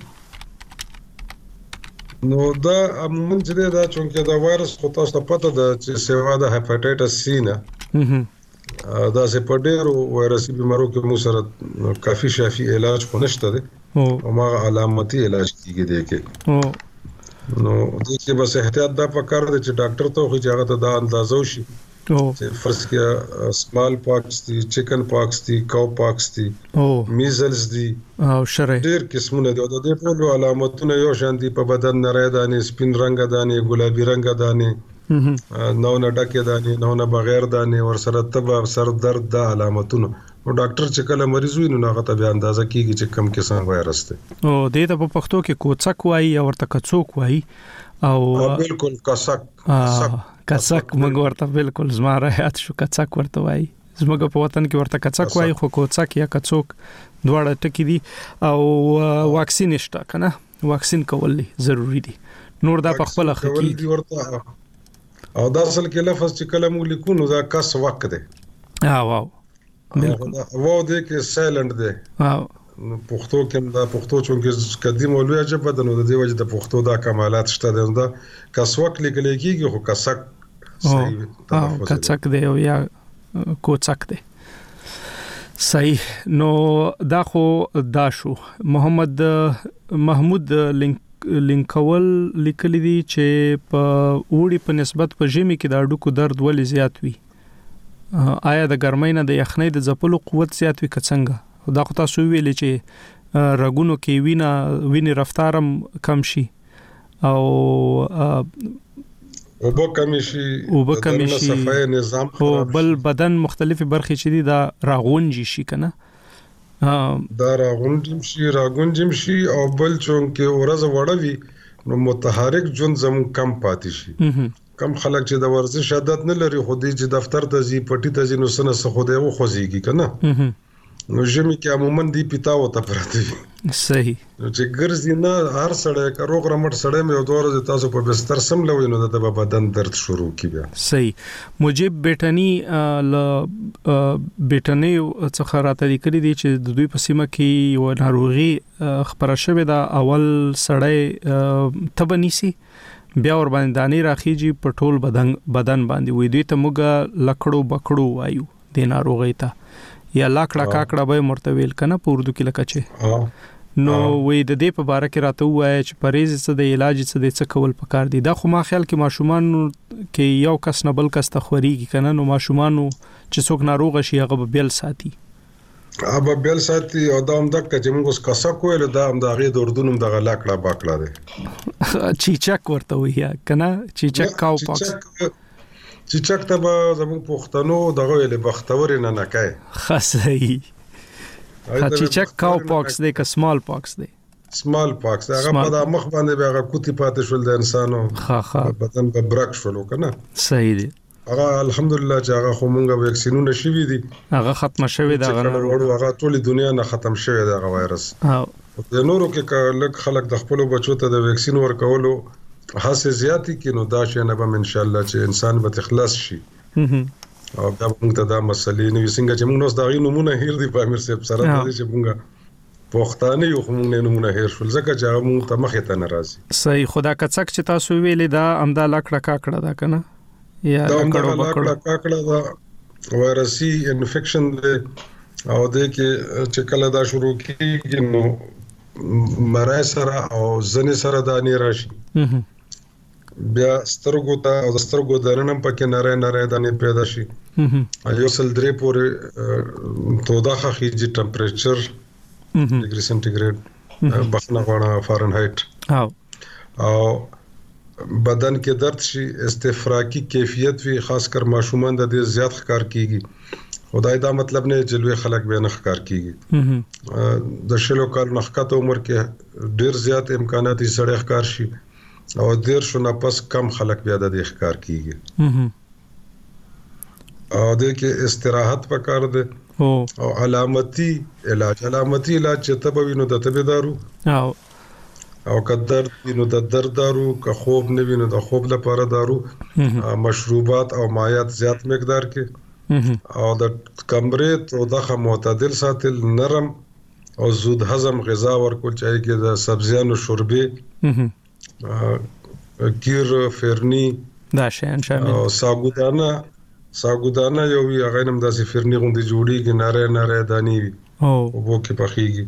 S8: نو دا عموما چې دا چونکه دا وایرس خو تاسو ته پته ده چې سیوا د هپاتایټس سی نه دا سه په ډېرو وایرسي بیمارو کې مو سره کافي شافي علاج خو نشته دی او ما علامتي علاج کیږي دی کې نو د دې بس احتیاط دا پکار دی چې ډاکټر ته خو هغه ته دا اندازو شي چې فرض کې سمال پاکس دي، چیکن پاکس دي، کاو پاکس دي، میزلز دي
S5: او شری
S8: ډېر قسمونه دي. د دې ټول علامتونه یو شان دي په بدن نری دانې، سپین رنگ دانې، ګلابي رنگ دانې، نو نه ډکه دانې، نو نه بغیر دانې، ور سره تب سر درد د علامتونه. او ډاکټر چې کله مریض وي نو هغه ته بیا اندازه کیږي چې کم قسم وایرس دی.
S5: او دې ته په پښتو کې کوڅک وایي او ورته کڅوک وایي او
S8: بالکل کڅک
S5: کڅک موږ ورته بالکل زما راحت شو کڅک ورته وایي. زموږ په وطن کې ورته کڅک وایي خو کوڅک یا کڅوک دواړه ټکی دي. او واکسین شته کنه واکسین کول ضروری دي نور دا په خپل
S8: حقیقت او دا اصل کې لفظ چې کله موږ لیکو نو دا کس وقت دی
S5: ها واو
S8: بالکل واو دې کې سایلنت دی
S5: ها
S8: پښتو کې دا پښتو چې قدیم او لوی عجب ده نو د دې وجه د پښتو دا کمالات شته دی دا کس وقت لیکل کېږي خو کسک
S5: صحیح او کڅک دی او یا کوڅک دی صحیح نو دا خو دا شو محمد محمود لینک لینکول لیکلی دی چې په وړي په نسبت په ژمي کې د اډوکو درد ولې زیات وي آیا د ګرمۍ نه د یخنۍ د ځپلو قوت زیات وي که څنګه دا خو تاسو ویلې چې رګونو کې وینه وینې رفتارم کم شي او
S8: اوبه کم شي
S5: اوبه کم شي
S8: صفای نظام خراب
S5: بل بدن مختلفي برخې چې دي دا راغونجي شي کنه
S8: دا راغونجم شي راغونجم شي او بل چون کې ورځ وړوي نو متحرک جون زم کم پاتې شي کم خلک چې د ورزش عادت نه لري خو دې چې دفتر ته زی پټي ته زی نو سن سه خو دې و خوځيږي کنه نو ژمي کې عموما دی پیتا وته پراته
S5: صحیح
S8: چې ګرځي نه هر سړی که روغ رمټ سړی مې دوه ورځې تاسو په بستر سم لوي نو د بدن درد شروع کی بیا
S5: صحیح مجيب بیٹنی ل بیٹنی څخه راته لیکلي دي چې د دوی په سیمه کې یو ناروغي خبره شوې ده اول سړی تبنيسي بیا ور باندې دانی راخیږي په ټول بدن بدن باندې وې دوی ته موږ لکړو بکړو وایو د ناروغي ته یا لاکړه کاکړه به مرتویل کنه په اردو کې لکه چې نو وې د دې په باره کې راته وایي چې پریز څه د علاج څه د څه کول پکار دي دا خو ما خیال کې ماشومان کې یو کس نه بل کس تخوريږي کنه نو ماشومان چې څوک ناروغ شي هغه بیل ساتي
S8: هغه بیل ساتي او دا هم د چې موږ اوس کسا کوله دا هم د غي د اردو نوم د لاکړه باکړه دي
S5: چیچک ورته وایي کنه چیچک کاو پاکس
S8: چې چکته به زموږ پښتنو دغه ویلې بختور نه نکای
S5: خاصي چې چک کاو پاکس دی که سمال پاکس دی
S8: سمال پاکس هغه په د مخ باندې به هغه کوتی پاتې شول د انسانو
S5: ها ها
S8: بدن په برک شول کنه
S5: صحیح دی
S8: هغه الحمدلله چې هغه خو مونږه ویکسینونه شوي دي
S5: هغه ختم شوی دا
S8: هغه هغه ټول دنیا نه ختم شوی دا وایرس
S5: ها
S8: د نورو کې لک خلک د خپل بچو ته د ویکسین ورکولو حساسه زیاتی کې نو دا شي نه به ان شاء الله چې انسان به تخلص شي او دا موږ ته دا مسلې نو څنګه چې موږ نو دا غي نمونه هیر دی په امیر صاحب سره د چې موږ پښتانه یو موږ نه نمونه هیر شول ځکه چې موږ ته مخه ته ناراضي
S5: صحیح خدا کڅک چې تاسو ویلې دا امدا لاکړه کاکړه دا کنه یا
S8: کړو بکړه کاکړه دا وایرسي انفیکشن دی او د کې چې کله دا شروع کیږي نو مرای سره او ځنې سره دا نه راشي بیا سترګو ته او سترګو درنم پکې نری نری دانې پیدا شي یو سل درې پورې تودا خخیږي ټمپریچر ډیګري سنټیګریډ بخنه غواړه فارنهایت او بدن کې درد شي استفراقی کیفیت وی خاص کر ماشومان د دې زیات ښکار کیږي خدای دا مطلب نه چې لوی خلک به نه ښکار کیږي د شلو کال نخکته عمر کې ډیر زیات امکانات یې سړی ښکار شي او دیر شو نه پس کم خلک بیا د ښکار کیږي او د کې استراحت پکار دی او علامتي علاج علامتي علاج چې تبوي نو د تبه دارو
S5: او
S8: او کدر نو د درد دارو که خوب نه ویني د خوب لپاره دارو مشروبات او مایات زیات مقدار کې او د کمرې تو دغه معتدل ساتل نرم او زود هضم غذا ورکول چاهي کې د سبزیانو شوربه کیر فرنی
S5: دا شین شامل
S8: او ساګودانه ساګودانه یو وی هغه نم داسې فرنی غوندي جوړیږي ناره ناره دانی
S5: او
S8: وبو کې پخېږي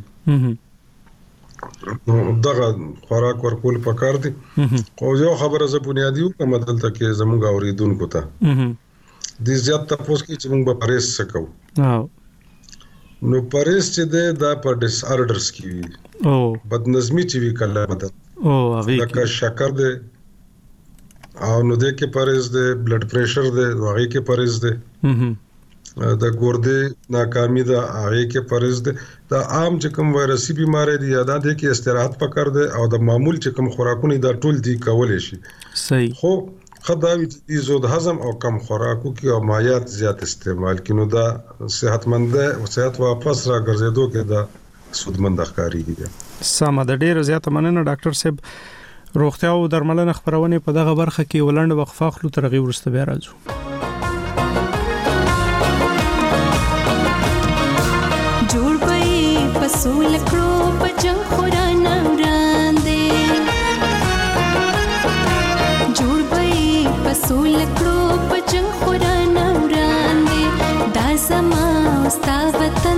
S8: نو دغه خوراک ورکول پکار دي خو یو خبره زه بنیادی کوم دلته کې زموږ اوریدونکو ته د زیات تاسو کې چې موږ به پرېس سکو نو پرېس چې ده د په ډیس آرډرز کې
S5: او
S8: بدنظمی چې وی کله بدن
S5: او هغه
S8: لکه شکر ده او نو د کې پرېز ده بلډ پریشر ده هغه کې پرېز ده د ګردې ناکامي ده هغه کې پرېز ده دا عام چې کوم وایرسي بیماری دي یاد ده کې استراحت پکړ ده او د معمول چې کوم خوراکونه دا ټول دي کولای شي
S5: صحیح
S8: خو خدای دې زود هضم او کم خوراکو کې او مایات زیات استعمال کینو دا صحتمند او صحت واپس را ګرځېدو کې دا سودمند ښکاری دي
S5: سمه د ډیره زیاته مننه ډاکټر صاحب. روغتیا او درملنه خبرونه په دغه برخه کې ولند وقفه خلو ترغیب ورسته بیا راځو.
S10: جوړ پې پسول کړو پجن خورانه وړاندې جوړ پې پسول کړو پجن خورانه وړاندې دا زما ستا وطن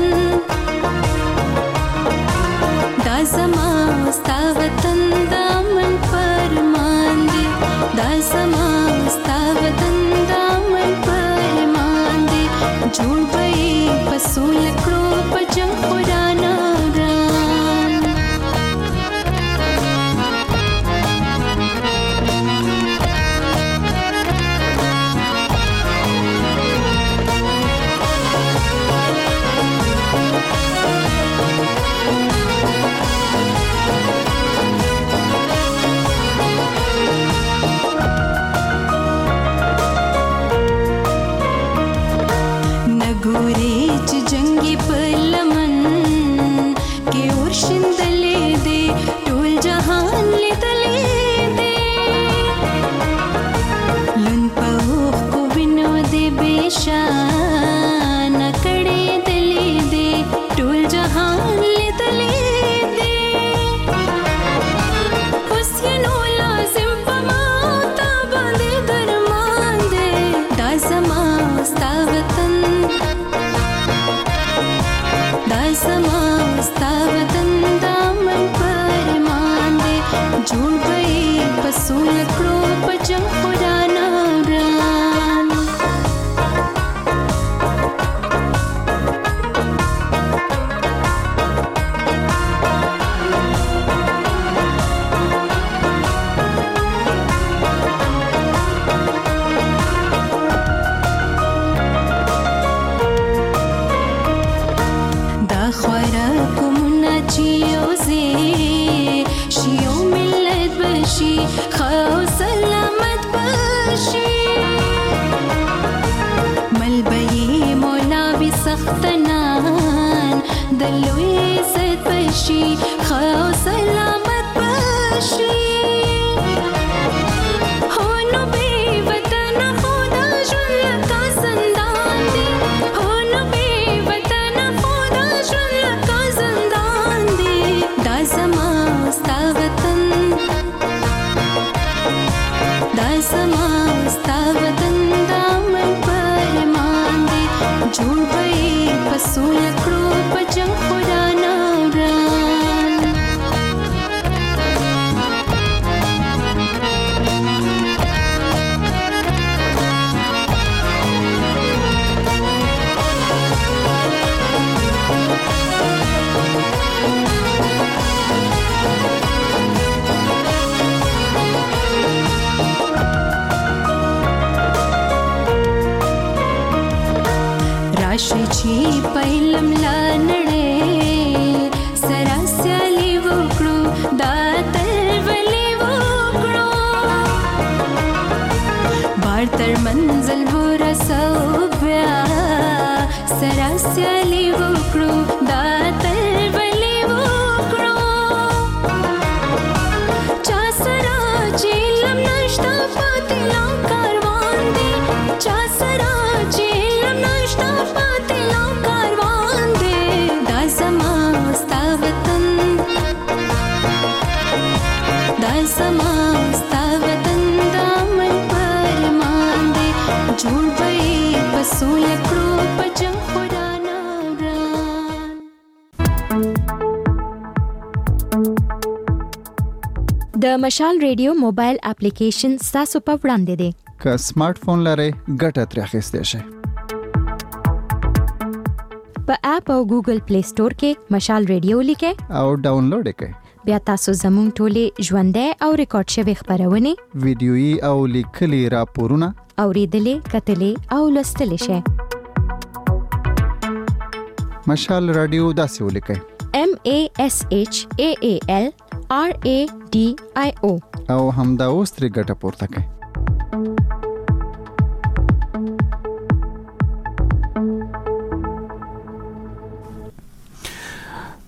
S10: دا زما ستا وطن دامن فرمان دي دا زما ستا وطن دامن فرمان دي جوړ پې پسول کړو پجن خورانه
S6: د مشال ریډیو موبایل اپلیکیشن تاسو په وړاندې دی.
S7: که سمارټ فون لرئ ګټه ترې اخیستی شئ.
S6: په اپ او ګوګل پلی سٹور کې مشال ریډیو لیکئ
S7: او ډاونلوډ یې کړئ.
S6: بیا تاسو زموږ ټولې ژوندۍ او ریکارډ شوي خبرونه
S7: ویډیويي او لیکلي راپورونه
S6: اوریدلې کتلې او لوستلې شئ.
S7: مشال رادیو داسې ولیکئ:
S6: M A S H A A L R A D I O
S7: او همدا اوس ترې ګټه پورته کړئ.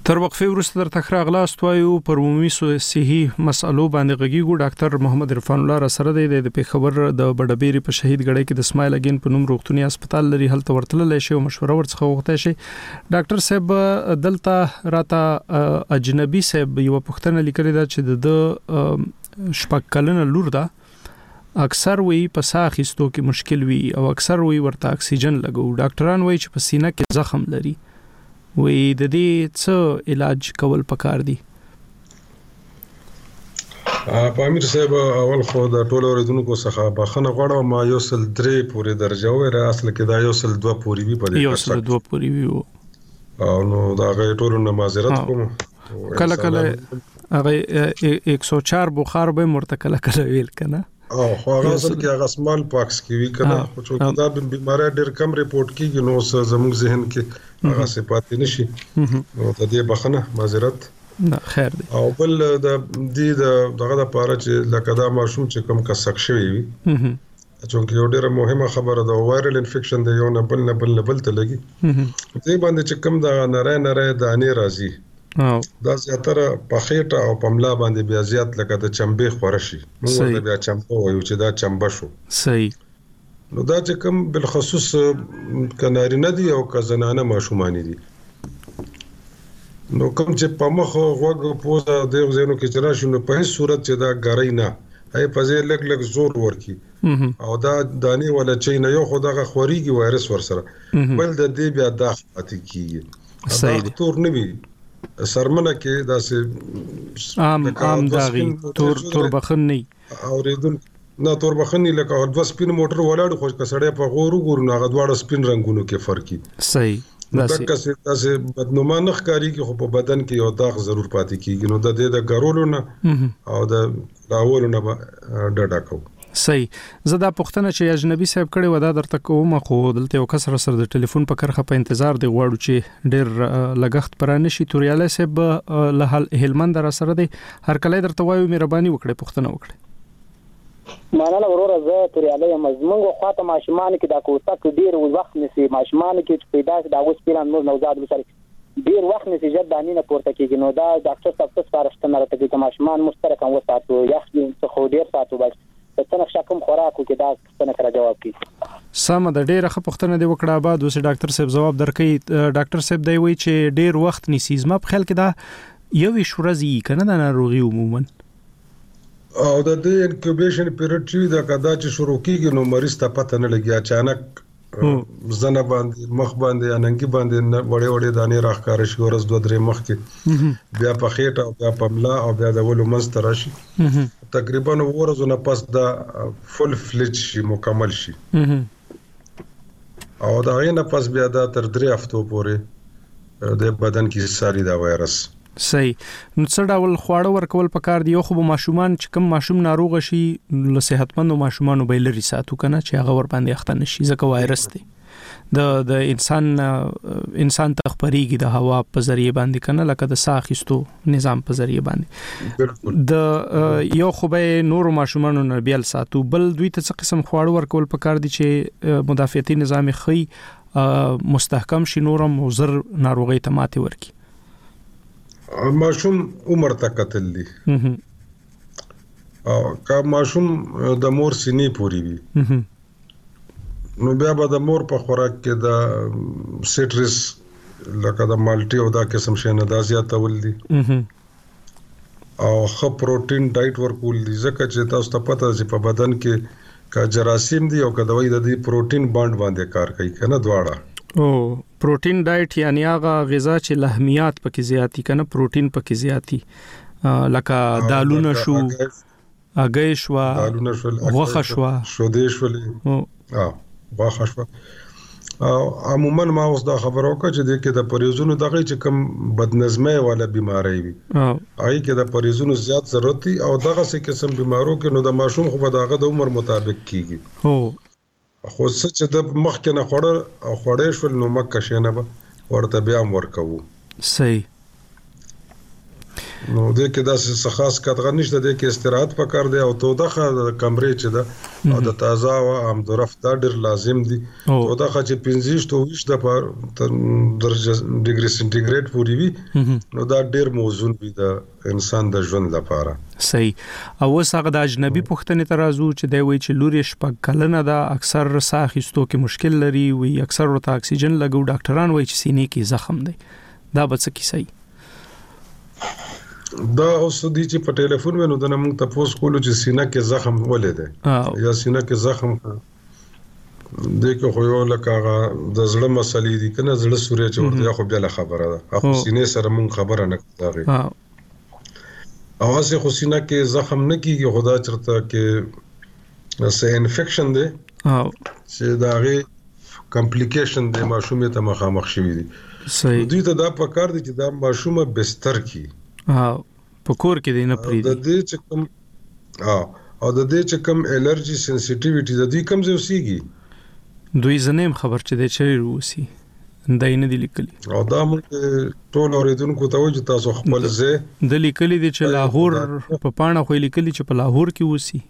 S5: تر وقفه وروسته در تخره اغلاست وایو پر عمومي صحي مسالو باندې غږیږو ډاکټر محمد عرفان الله را سره دی د پیښور د بډبيري په شهید غړي کې د اسماعیل اگین په نوم روغتونی هسپتال لري هلته ورتلل شي او مشوره ورڅخه وغوښته شي. ډاکټر صاحب دلته راته اجنبي صاحب یو پښتنه لیکلي دا چې د شپږ کلنه لور ده اکثر وی په ساه خستو کې مشکل وي او اکثر وی ورته اکسیجن لګو. ډاکټران وایي چې په سینه کې زخم لري وی د دې څه علاج کول پکار دي؟
S8: پامیر صاحب اول خو د ټولو اوریدونکو څخه بخښنه غواړم ما یو سل درې پورې درجه وره اصل کې دا یو سل دوه پورې وی په دې
S5: یو سل دوه پورې وی
S8: او نو دا غي ټولو نه معذرت کوم.
S5: کله کله هغه یک سو چار بخار به مرتکله کله ویل کنه
S8: او خو هغه اصل کې هغه سمال پاکس کې وی کنه خو چې دا بیماری ډېر کم ریپورت کیږي نو زموږ ذهن کې هغه صفات نشي نو ته دې بخنه معذرت
S5: نه خیر دی.
S8: او بل د دې د دغه د پاره چې لکه دا ماشوم چې کم کسک شوی وي چې یو ډېر مهمه خبره ده وایرل انفیکشن دی یو نه بل نه بل نه بل ته لګي دې باندې چې کم دا نری نری دانې راځي دا زیاتره په خېټه او په ملا باندې بیا زیات لکه د چمبې خورشي نو دا بیا چمبو وایو چې دا چمبه شو
S5: صحیح.
S8: نو دا چې کوم بالخصوص کناری نه دی او که زنانه ماشومان دي نو کوم چې په مخ غوږ پوزه د زینو کې چرای شو نو په هیڅ صورت چې دا غړی نه هي په ځای لګ لګ زور ورکی او دا دانی ولا چې نه یو خدغه خوريږي وایرس ورسره بل د دې بیا داخلي کیږي صحیح ډاکټر نه وي سرمنه کې دا سه
S5: عام عام داغي تور تور بخن نه
S8: اوریدل نه تور بخنی لکه د سپین موټر ولاړ خو کسړې په غورو ګورو نه غدواړه سپین رنگونو کې فرق کی
S5: صحیح.
S8: دا څه تاسو بدنوما نه ښکاری کې خو په بدن کې یو داغ ضرور پاتې کیږي نو د دې د ګرولو نه او د لاولو نه ډډه کو
S5: صحیح. زدا پښتنه چې اجنبي صاحب کړي ودا درته کوم خو دلته یو کس سره د ټلیفون په کرخه په انتظار دی غواړو چې ډېر لګښت پرانه شي. توریاله صاحب له هلمند را سره دی هر کله درته وایو مهرباني وکړئ پښتنه وکړئ.
S11: ماناله وروره زه توریاله مزمنګ خواته ماشومان کې دا کوڅه ډېر وخت نسی ماشومان کې پیدا دا اوس پیران نور نوزاد بشری ډېر وخت نسی جد دانی نه پورته کېږي نو دا ډاکټر صاحب څه سپارښتنه راته کوي چې ماشومان مشترک هم وساتو یخ دې خو ډېر ساتو بس څنګه شکم خوراکو کې دا څنګه کرا جواب کی
S5: سم د ډېر ښه پښتنه دی وکړه بعد اوس ډاکټر صاحب جواب درکې. ډاکټر صاحب دی وی چې ډېر وخت نسی زما په خیال کې دا یو شورزي کنه د ناروغي عموما
S8: او د دې انکوبیشن پیریډ چې دا کدا چې شروع کیږي نو مریض ته پته نه لګي اچانک زنه باندې مخ باندې اننګي باندې وړې وړې دانې راخکار شي ورځ دوه درې مخ کې بیا په خېټه او بیا په ملا او بیا د ولو منځ ته راشي تقریبا ورځو نه پس دا فل فلج شي مکمل شي او دا غینه پس بیا دا تر درې هفتو پورې د بدن کې ساري دا وایرس
S5: صحیح. نو څه ډول خواړه ورکول پکار دی خو ماشومان چې کوم ماشوم ناروغ شي له صحتمند ماشومان به لري ساتو کنه چې هغه ور باندې اخته نشي ځکه وایرس دی د د انسان انسان تخپریږي د هوا په ذریعہ باندې کنه لکه د ساه خستو نظام په ذریعہ باندې د یو خو به نور ماشومان نه بیل ساتو بل دوی ته څه قسم خواړه ورکول پکار دي چې مدافعتي نظام خي مستحکم شي نورم وزر ناروغي ته ماته ورکی.
S8: ماشوم عمر ته قتل دي او کا ماشوم د مور سینې پوری وي نو بیا به د مور په خوراک کې د سټرس لکه د مالټي او دا قسم شي نه دا زیاتول دي او خ پروتین ډایټ ورکول دي ځکه چې تاسو ته پته چې په بدن کې کا جراثیم دي او کا دوی د دې پروتین باند باندې کار کوي کنه دواړه
S5: او پروتین ډایټ یعنی هغه غذا چې لحمیات پکې زیاتی کنه پروتین پکې زیاتی لکه دالونه شو اګې شو
S8: دالونه شو
S5: غوښه شو
S8: شودې شولې اه غوښه شو او عموما ما اوس دا خبرو کا چې د کې د پریزونو دغه چې کم بدنظمه والا بیماری وي آی کې د پریزونو زیات ضرورت دي او دغه څه قسم بیمارو کې نو د ماشوم خو دغه د عمر مطابق کیږي
S5: هو
S8: خو څه چې د مخ کې نه خوړل او خوړې شول نو مکه شینه به ورته بیا ورکو
S5: صحیح.
S8: نو د کې داسې خاص کتغ نشته د کې استراحت پکار دی او تودخه د کمرې چې ده او د تازه او هم ظرف دا ډیر لازم دي تودخه چې پنځه تو ویش د درجه ډیګري سنټیګریډ پورې وي نو دا ډیر موزون وي د انسان د ژوند لپاره.
S5: صحیح. او وسغه د اجنبي پښتنې ترازو چې دی وی چې لوري شپږ کلنه دا اکثر ساخستو کې مشکل لري وي اکثر ورته اکسیجن لګو ډاکټران وایي چې سینې کې زخم دی دا به څه کیسه
S8: دا اوس دي چې په ټلیفون ونه د نن تاسو کولو چې سینه کې زخم ولې ده یا سینه کې زخم د کې خو یو لکه د زړه مسلې دي کنه زړه سوري چې ورته خو بیا خبره ده خو سینې سره مون خبره نه کوي او اسه خو سینه کې زخم نه کیږي خدا چرته کې سه انفیکشن ده او چې دا غي کمپلیکیشن د ماشومې ته مخامخ شوی دي.
S5: صحیح.
S8: دوی ته دا پکار دي چې دا ماشومه بستر کی
S5: ها په کور کې دی نه پری
S8: د دې چې کوم ها او د دې چې کوم الرجی سنسټیویټي د دې کوم زوسیږي
S5: دوی زنیم خبر چې د چي روسي دای نه دی لیکلي
S8: او دا موږ ټول اوریدونکو ته وایي تاسو خپل ځای
S5: د لیکلي دي چې لاهور په پاڼه خو لیکلي چې په لاهور کې وسی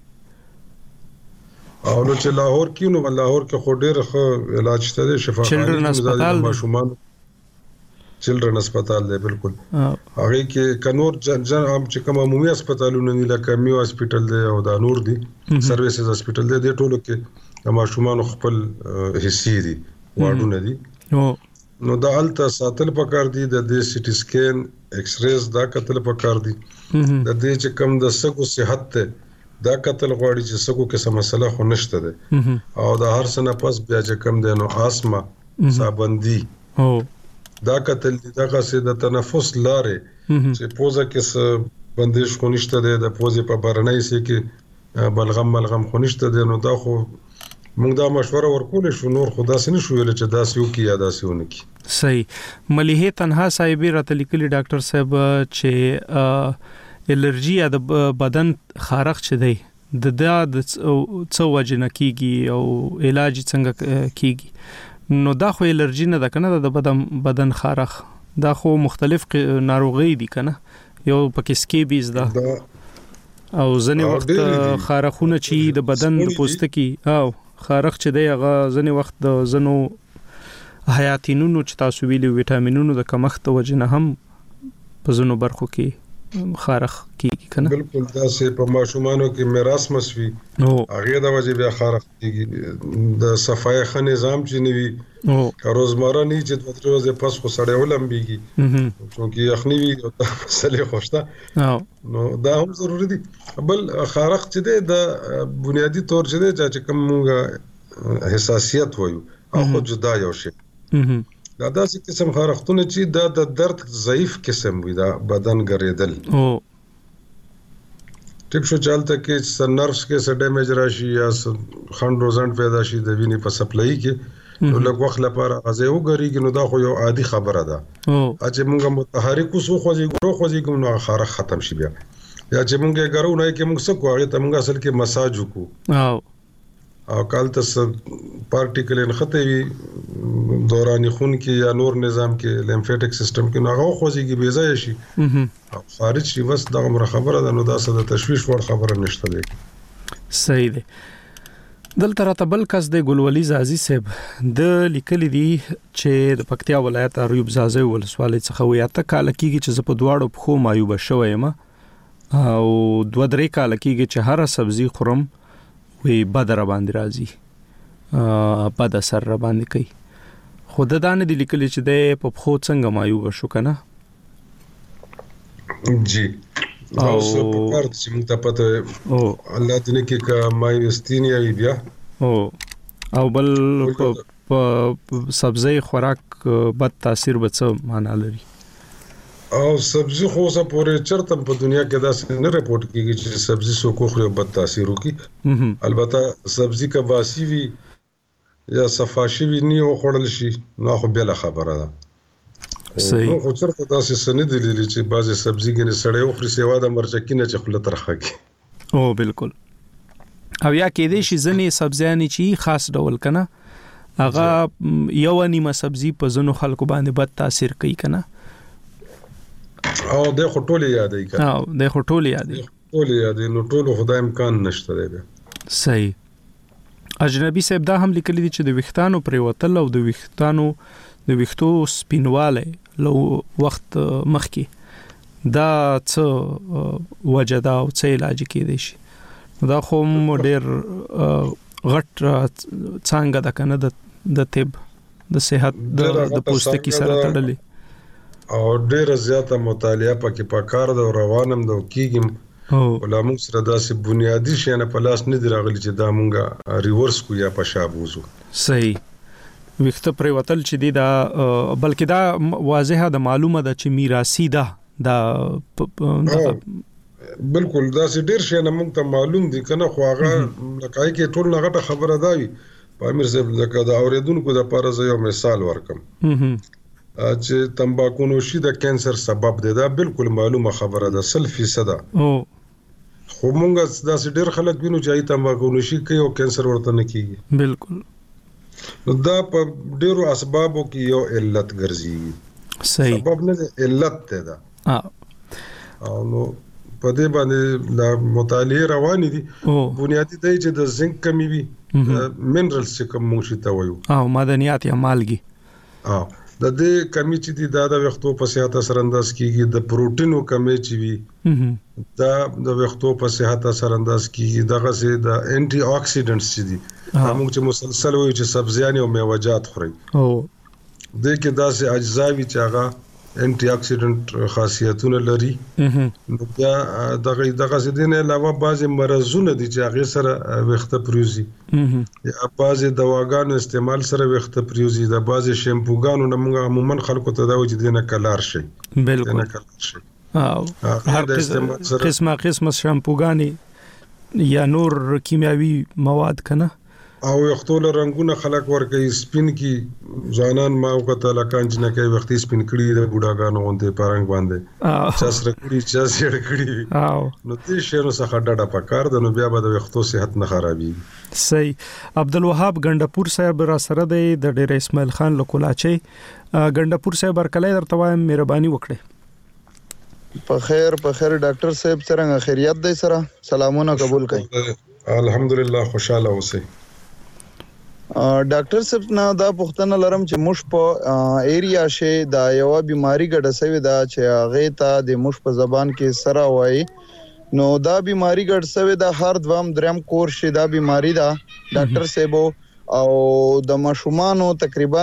S8: او نو چې لاهور کې نو لاهور کې خو ډېر ښه علاج شته شفاخانه
S5: هسپتال
S8: ماشومان چلډرن هسپتال دی بالکل هغه کې کنور جن جن هم چې کوم عمومي هسپتالونه نه لکه میو هسپتال دی او دا نور دي سرویسز هسپتال دی د ټولو کې ماشومان خپل حصي دي واډونه دي نو دا الته ساتل پکار دي د دې سټي سکین ایکس ریز دا کتل پکار دي د دې چې کوم د سګو صحت ته دا کتل غواړي چې سګو کې څه مسله خو نشته ده او دا هر سنه پس بیا چې کوم دی نو اسما سابندي
S5: او
S8: دا کتل دي دا چې د تنفس لارې چې پوزه کې بندش خونشته ده د پوزې په برنۍ سي کې بلغم بلغم خونشته ده نو دا خو موږ دا مشوره ورکول شو نور خدا سينه شو ویل چې دا سيو کې یا دا سيونه کې.
S5: صحیح. مليحه تنها صاحب راته لیکلي ډاکټر صاحب چې الرجی د بدن خارق چي دی د دا د څو وجنه کیږي او علاج څنګه کیږي نو دا خو الرجی نه ده کنه د بدن بدن خارخ دا خو مختلف ناروغي دي کنه یو پکې سکیبیز ده او ځنې وخت خارخونه چی د بدن د پوستکی او خارخ چې دی هغه ځنې وخت د زنو حیاتینونو چې تاسو ویلي وټامینونو د کمښت وجنه هم په زنو برخو کې خارخ کیږي کنه
S8: بالکل دا سه په ماشومانو کې میراث مسوي هغه د وجه بیا خارخ کیږي د صفای خ نظام چې نیوي او روزمره نه چې د ورځې پس خو سړی ولمبيږي چونکی یخنی وي او مسلې خوشته نو دا هم ضروری دي بل خارخ چې د بنیادی طور چې د کوم حساسیت وایو او خو جدا یو شي دا داسې قسم خارختونه چې دا د درد ضعیف قسم وي دا بدن ګرځیدل او ټیک شو چالت کې س نرفز کې س ډیمیج راشي یا خند روزن پیدا شي د وینې په سپلای کې نو لږ وخت لپاره غزه وګریږي نو دا خو یو عادي خبره ده چې موږ متحرک وسو خو ځي ګرو خو ځي نو خارخ ختم شي بیا یا چې موږ ګرو نه کې موږ څه کوو ته موږ اصل کې مساج وکړو او او کال ته پارټیکل انخته وي دوراني خون کې یا نور نظام کې لیمفیټک سیستم کې نو هغه خوځيږي بي ځای شي او خارج شي بس دا عمر خبره ده نو دا څه د تشويش ور خبره نشته دی.
S5: صحیح دی. دلته راته بل کس د ګلولي زازي صاحب د لیکلي دي چې د پکتیا ولایت اریوب زازي ولسوالۍ څخه وي اته کال کېږي چې زه په دواړو پخو مایوب شوم او دوه درې کال کېږي چې هر سبزي خورم وی بدر باندې راځي ا په د سر باندې کوي خود دانه د لیکل چې د په خو څنګه مایوب شو کنه
S8: جی او په کار چې موږ ته پته او الله دې کې کا مایوستینیا بیا
S5: او او بل په سبزی خوراک بد تاثیر بڅ معنا لري
S8: او سبزی خو اوسه پورې چرته په دنیا کې دا څنګه رپورت کیږي چې سبزی سو کو خو بد تاثیر وکي البته سبزی کا باسی وی یا صفاشي وی نه خورل شي نو خو بل خبره ده
S5: صحیح
S8: خو چرته دا څه نه دي چې بعضی سبزی کې نه سړی او خري سیوا د مرچکینه چې خپل ترخه کی
S5: او بالکل او یا کې دې شي ځنې سبزیانی چې خاص ډول کنه هغه یو نیمه سبزی په زنو خلکو باندې بد تاثیر کوي کنه
S8: او د خټولې یادې کړه
S5: او د خټولې یادې
S8: ټولې یادې نو ټول خدای امکان نشته دی.
S5: صحیح. اجنبي صاحب دا هم لیکلي دي چې د ویښتانو پریوتل او د ویښتانو د ویښتو سپینواله لو وخت مخکې دا څه وجه دا او څه علاج کېدی شي. دا خو ډېر غټ څنګه د کنه د د طب د صحت د پوستکي سره تړلې
S8: او ډېر زیاته مطالعه پکې پکار ده او روانم د کیګم ولا موږ سره داسې بنیادی شي نه په لاس نه دی راغلی چې دا مونږه ریورس کو یا په شابوزو.
S5: صحیح. وخت پر وتل چې دی دا بلکې دا واضحه د معلومه ده چې میراثي ده دا
S8: بالکل داسې ډیر شي نه مونږ ته معلوم دي کنه خو هغه لکه کې ټول نغټه خبره ده په امیر صاحب لکه دا اوریدونکو د لپاره زه یو مثال ورکم چې تمباکو نوشي د کانسر سبب دی دا بالکل معلومه خبره ده سل فیصد ده. خو مونږ داسې ډېر خلک وینو چې تمباکو نوشي کوي او کانسر ورته نه کیږي.
S5: بالکل.
S8: نو دا په ډېرو اسبابو کې یو علت ګرځي.
S5: صحیح.
S8: سبب نه علت دی دا. او نو په دې باندې لا مطالعه روانې دي. بنیادی دی چې د زنک کمی وي منرالز چې کوم موږ شي ته وایو
S5: او معدنیات یا مالګي.
S8: او د دې کمی چې دی دا د وختو په صحت اثر انداز کیږي. د پروتینو کمی چې وي دا د وختو په صحت اثر انداز کیږي. دغه سي د انټي اکسیډنټس چې دي موږ چې مسلسل وایو چې سبزیان او میوه‌جات خوري او د کې داسې اجزاوي چې هغه انټي اکسیډنټ خاصیتونه لري. نو بیا دغه دغه دینه علاوه بعضی مرزونه دي چې هغه سره وخته پروزي یا بعضی دواګانو استعمال سره وخته پروزي د بعضی شیمپوګانو نه موږ عموما خلکو ته دا و چې دینه کلار شي.
S5: بالکل کلار شي. او هر قسمه قسمه شیمپوګانی یا نور کیمیاوي مواد کنه
S8: او یختول رنگونه خلق ورکي سپین کی ځانان ما وکړه لکان چې نه کوي وختي سپین کړي د بوډاګانو غونډه پرنګ باندې چاس رکړي چاس یې کړي او نو دې شهرو څخه ډډه پکار د نو بیا به د وختو صحت نه خرابي.
S5: صحیح. عبدالوهاب ګندپور صاحب را سره دی د ډیر اسماعیل خان لکولاچي. ګندپور صاحب برکلای درته وایم مهرباني وکړئ.
S12: په خیر په خیر ډاکټر صاحب څنګه خیریت دی سره سلامونه قبول کړئ.
S8: الحمدلله خوشاله اوسئ.
S12: ډاکټر صاحب نه دا پوښتنه لرم چې موږ په ایریا شي دا یو بیماری ګډه سوي دا چې هغه ته د موږ په زبان کې سره وایي نو دا بیماری ګډ سوي دا هر دوام دریم کور شي دا بیماری دا ډاکټر صاحب او د مشومانو تقریبا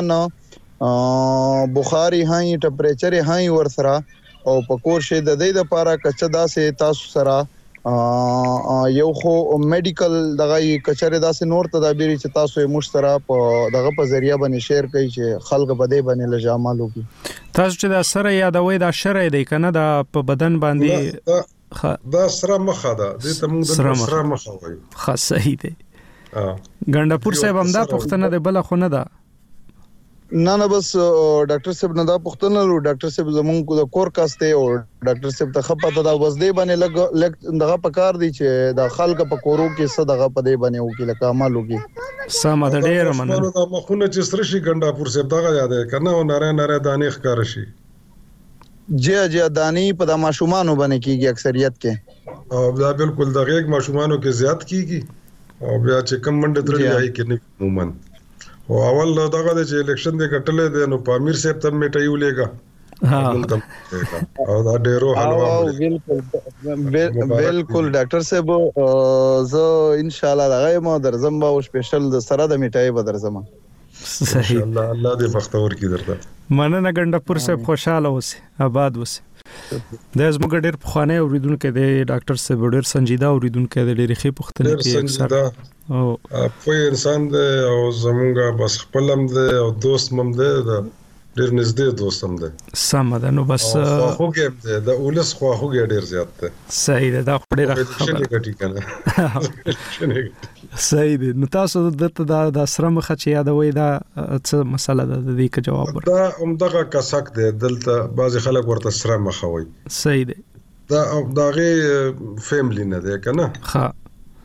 S12: بخاري هاي ټمپریچر هاي ور سره او په کور شي د دې لپاره کچا دا سه تاسو سره یو خو میډیکل دغه کچره داسې نور تدابیر چې تاسو یې مشترا په دغه په ذریعہ باندې شیر کوي چې خلک به دې باندې لجامالو کی
S5: تاسو چې دا سره یادوي دا شرع دی کنه دا په بدن باندې
S8: دا سره مخه ده دې ته موږ د سره مخه وایو.
S5: خاص صحیح دی. ګندپور صاحب هم دا پوښتنه ده بل خو نه ده
S12: نه نه بس ډاکټر صاحب نه دا پوښتنه لرو ډاکټر صاحب زمونږ د کور کاسته او ډاکټر صاحب ته خپته دا وزدې باندې لګ لګ دغه پکار دی چې د خلک په کورو کې څه دغه پدې باندې وکي لکه عمل وکي.
S5: سم ده ډیر مننه.
S8: دا مخونه چې سره شي ګندپور صاحب دغه یاد کنه او ناره ناره دانې ښکار شي.
S12: جی جی دانی په د ماشومانو باندې کیږي اکثریت کې
S8: او دا بالکل دغه یک ماشومانو کې زیات کیږي او بیا چې کم منډه ترې آی کې نه عموما او اول دغه د الیکشن د کټلې د نو پامیر صاحب ته میټایو لګا ها او دا ډیرو حلوا
S12: بالکل بالکل ډاکټر صاحب زه ان شاء الله دغه مو درځم او سپیشل د سره د میټای به درځم.
S5: صحیح.
S8: الله الله دې بختور کی درته.
S5: مننه ګندپور صاحب خوشاله اوسه آباد اوسه. د زموږ ډېر پخوانی اوریدونکو د ډاکټر صاحب ډېر سنجیده اوریدونکو د ډېر ښه پوښتنې کوي اکثر
S8: او په انسان د او زمونږه بس خپلم د او دوست مم د ډېر نږدې دوست هم ده.
S5: سم ده نو بس
S8: خواخوږی ده د اولس خواخوږی ډېر زیات ده.
S5: صحیح ده دا ډېر
S8: خبره کټی کنه
S5: صحیح ده. نو تاسو دته دا د سره مخه چې یادوي دا څه مسله ده د دې جواب ورکړئ.
S8: دا همدغه کسک ده دلته بعض خلک ورته سره مخه وي.
S5: صحیح ده.
S8: دا داغه فیملی نه ده کنه.
S5: ها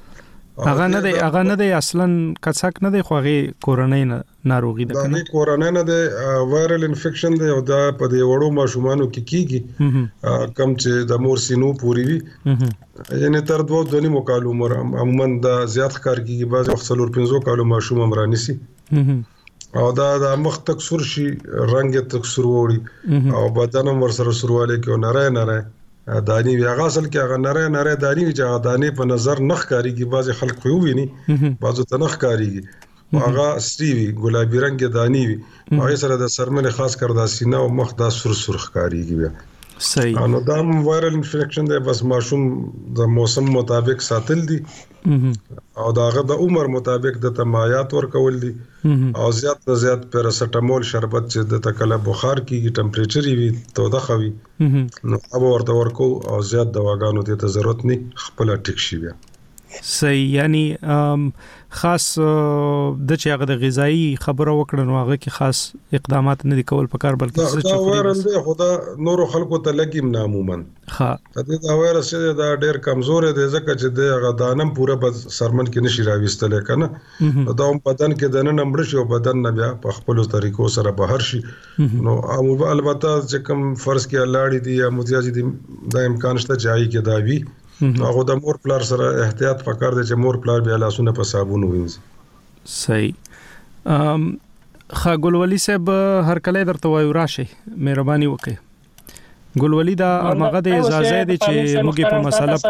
S5: هغه نه دی هغه نه دی اصلا کڅک نه دی خو هغه کورونای ناروغي ده
S8: کنه دا کورونای نه دی وایرل انفیکشن دی او دا په دې وړو ماشومانو کې کیږي کم چې د مور سینو پوری وي یعنی تر دوه دونی مکالو عمر عموما دا زیات کار کیږي بعض وخت څلور پنځو کالو ماشوم امرانی سي او دا د مخ تک سور شي رنگ تک سور وړي او بدن ور سره سرواله کې نره نره دانی وی هغه اصل کې هغه نره نره دانی وی چې دانی په نظر نخ کاریږي بعض خلک خو ویني بعضو ته نخ کاریږي هغه سټیوی ګلابي رنگ دانی وی هغه سره د سرمنه خاص کر د سینه او مخ دا سر سرخ کاریږي بیا
S5: صحیح
S8: نو دا وایرل انفیکشن دی بس ماشوم د موسم مطابق ساتل دي او داغه د عمر مطابق د تمایات ورکول دي او زیات نه زیات پیراسټامول شربت چې د تکله بخار کیږي ټمپریچر وي توده خوي نو اب ورته ورکو او زیات دواګانو ته ضرورت نه خپل ټیک شي بیا
S5: صحیح یعنی خاص د چې هغه د غذایی خبره وکړه نو هغه کې خاص اقدامات نه دي کول پکار بلکې څه
S8: چې وایرل دی خدا نور خلکو ته لګیم نه عموما
S5: ها
S8: د دا وایرس دا ډېر کمزور دی ځکه چې د هغه دانم پوره بس سرمن کې نشي راويستل کنه دا هم بدن کې د نن مړ شي او بدن نه بیا په خپل طریقو سره بهر شي نو البته چې کوم فرض کې لاړې دي یا متیاج دي دا امکان شته چې آی کې دا وی هغه د مور پلار سره احتیاط پکار دی چې مور پلار بیا لاسونه په صابون وینځي
S5: صحیح ام خاګولولي صاحب هر کله درته وایو راشي مهرباني وکړئ ګلولي دا مغه د اجازه دي چې موږ په مسله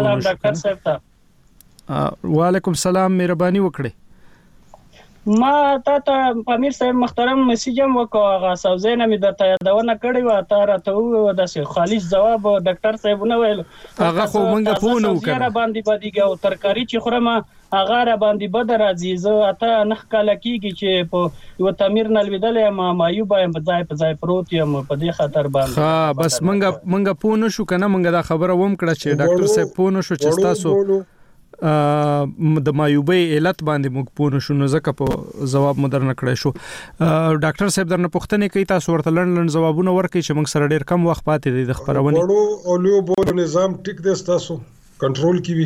S5: پوه وعلیکم السلام مهرباني وکړئ
S13: ما تا ته امیر صاحب محترم مسیجم وکړه هغه سوزینه مې درته یادونه کړې و تا راته و د خالص جواب ډاکټر صاحب نه ویل
S5: هغه خو مونږ په نو
S13: کړه باندې باندې او ترکاری چې خورم هغه را باندې بد راځي زه اته نخ کال کېږي چې په یو تمیر نلویدل ما مایوب یم په ځای په ځای پروت یم په دې خطر باندې
S5: ها بس مونږ مونږ په نو شو کنه مونږ دا خبره ووم کړه چې ډاکټر صاحب په نو شو چې تاسو د مایوبې علت باندې موږ پوه نشو نو ځکه په جواب مدر نه کړی شو ډاکټر صاحب درنه پوښتنه کوي تاسو ورته لړن جوابونه ورکړي چې موږ سره ډیر کم وخت پاتې دی د خبرونه
S8: وړو او لیو بول نظام ټیک دی تاسو کنټرول کی وی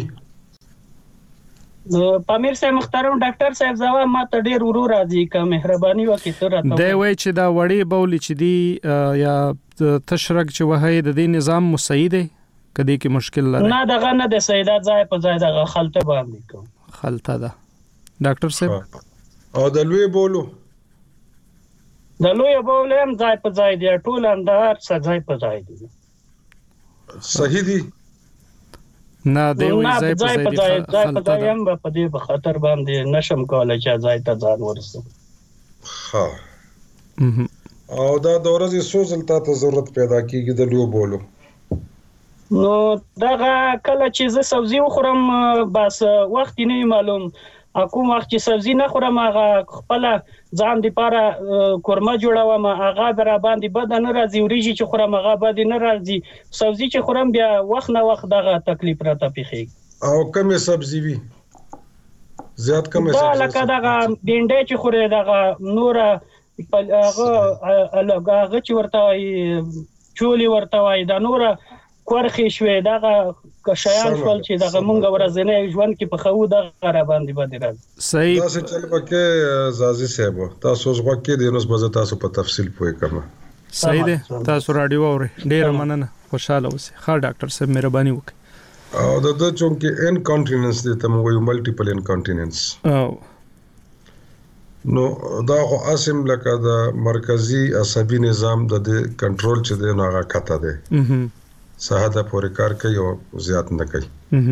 S13: پامیر صاحب محترم ډاکټر صاحب جواب ما ته ډیر ورو راځي که مهرباني وکړئ تر راته
S5: دی وای چې دا وړي بول چې دی یا تشرک چې وهي د دې نظام مساعد دی کدی کې مشکل لري
S13: نه دغه نه د سیدات ځای په ځای دغه خلطه باندې کوم
S5: خلطه ده ډاکټر صاحب
S8: او د لوی بولو
S13: د لوی بولو هم ځای په ځای دی ټول اندار ځای په ځای دی
S8: صحیح دی
S5: نه دی ځای په ځای
S13: دی ځای په ځای هم په دې په خطر باندې نشم کولای چې ځای ته ځان ورسم
S8: ها او دا د ورځې سوزل ته ضرورت پیدا کیږي د لوی بولو
S13: نو دغه کله چې زه سبزی وخورم بس وخت نه معلوم کوم وخت چې سبزی نه خورم هغه خپل ځان دی لپاره کورمه جوړوم هغه برا باندې بد نه راځي وريجي چې خورم هغه بد نه راځي سبزی چې خورم بیا وخت نه وخت دغه تکلیف راته پیخي
S8: او کومه سبزی وی زیات کومه
S13: سبزی دا لکه دغه بینډه چې خوري دغه نور هغه هغه چې ورته چولی ورته وای دا نور کورخي شوې دغه کشایان شول چې دغه مونږ ورځنی ژوند کې په خو دغه را باندې باندې راځي
S5: صحیح
S8: تاسو چل پکې زازي صاحب تاسو زغ کې د نوس بز تاسو په تفصیل پوي کوم
S5: صحیح ده تاسو رادیو اوري ډیر مننه خوشاله اوسئ ښه ډاکټر صاحب مهرباني وکړئ
S8: او د د چونکه انکانټیننس دي ته موږ یو ملټیپل انکانټیننس
S5: او
S8: نو دا خو اسیم لکه د مرکزی عصبي نظام د کنټرول چې دی نو هغه کته دی ساده پورې کار کوي او زیات نه کوي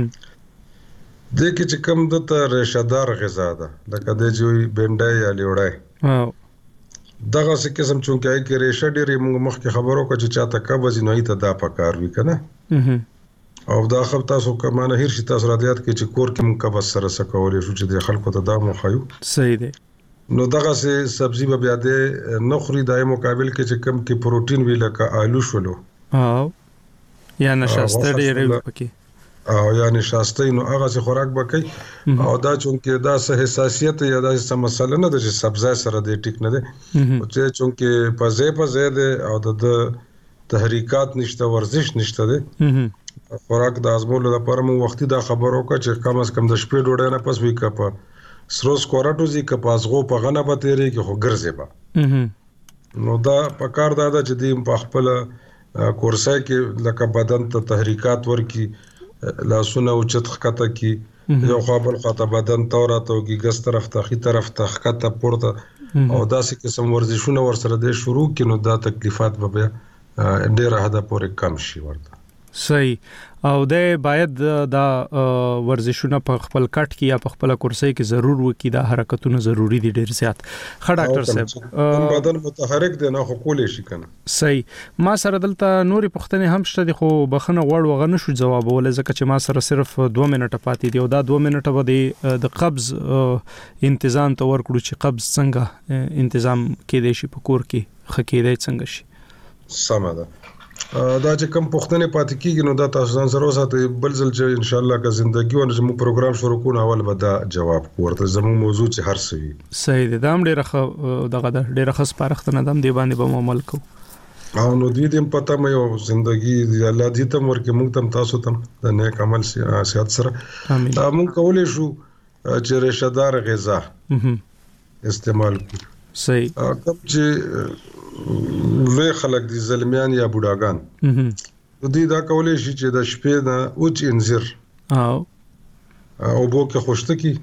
S8: د کې چې کوم د ته رشدار غذا ده لکه د جوړ بنډای یا لیوړای دغه څه قسم چونکه ای کې ریشه ډېرې موږ مخکې خبرو کو چې چاته قبض نه ای ته دا پکار وی کنه او دا خو تاسو کمانه هیر شي تاسو رادیات کې چې کور کې موږ قبض سره سکولې شو چې د خلکو ته دا مو خایو
S5: صحیح دی
S8: نو دغه څه سبزی به بیا د نخري دای مقابل کې چې کم کې پروتین وی لکه آلو شولو
S5: او یا نشاسته ډېرې پکې
S8: او یا نشاسته نو هغه څه خوراک بکې او دا چونکه دا سه حساسیت یا دا څه مسله نه ده چې سبزی سره دې ټیک نه ده او چې چونکه په ځای په ځای ده او د تحریکات نشته ورزش نشته ده خوراک د ازمول لپاره مو وختي دا خبر وکړه چې کم از کم د شپې ډوډۍ نه پس وی کپه سروس کوراټوزي کپاسغو په غنه به تیرې کې خو ګرځي به نو دا په کار دا چې د په خپل کورسای کې لکه بدن ته تحریکات ورکی لاسونه او چت خطه کې یو خپل خطه بدن توراتو کې ګس طرف ته خي طرف ته خطه پورته او داسې قسم ورزشونه ور سره د شروع کینو دا تکلیفات به ډېر حدا پورې کم شي ورته
S5: صحیح او د باید دا ورزشونه په خپل کټ کې یا په خپل کورسۍ کې ضرور وکي دا حرکتونه ضروری دي ډېر زیات خ ډاکټر صاحب
S8: بدن متحرک دی نه خو کولې شي کنه
S5: صحیح ما سره دلته نورې پښتنې هم شته دي خو بخنه وړ وغه نشو جواب ولې ځکه چې ما سره صرف دوه منټه پاتې دي او دا دوه منټه به د قبض تنظیم ته ورکړو چې قبض څنګه تنظیم کېدای شي په کور کې خکېدای څنګه شي
S8: سمه ده دا چې کم پښتنه پاتې کیږي نو دا تاسو ځان سره وساتئ بل ځل چې ان شاء الله که ژوندۍ ونه زموږ پروګرام شروع کوو اول به دا جواب ورته زموږ موضوع چې هر څه وي
S5: صحیح ده دا هم ډېر دغه ډېر خاص پارختنه دم دی باندې به عمل کوو
S8: او نو دې دې پته مې یو ژوندۍ الله دې تم ورکه موږ تم تاسو تم د نیک عمل سیاست سره
S5: امين
S8: موږ کولای شو چې رشدار غذا استعمال کړو
S5: صحیح
S8: کوم چې لوی خلک دي زلمیان یا بوډاګان دوی دا کولای شي چې د شپې نه اوچ انځر
S5: او
S8: او بو کې خوشته کی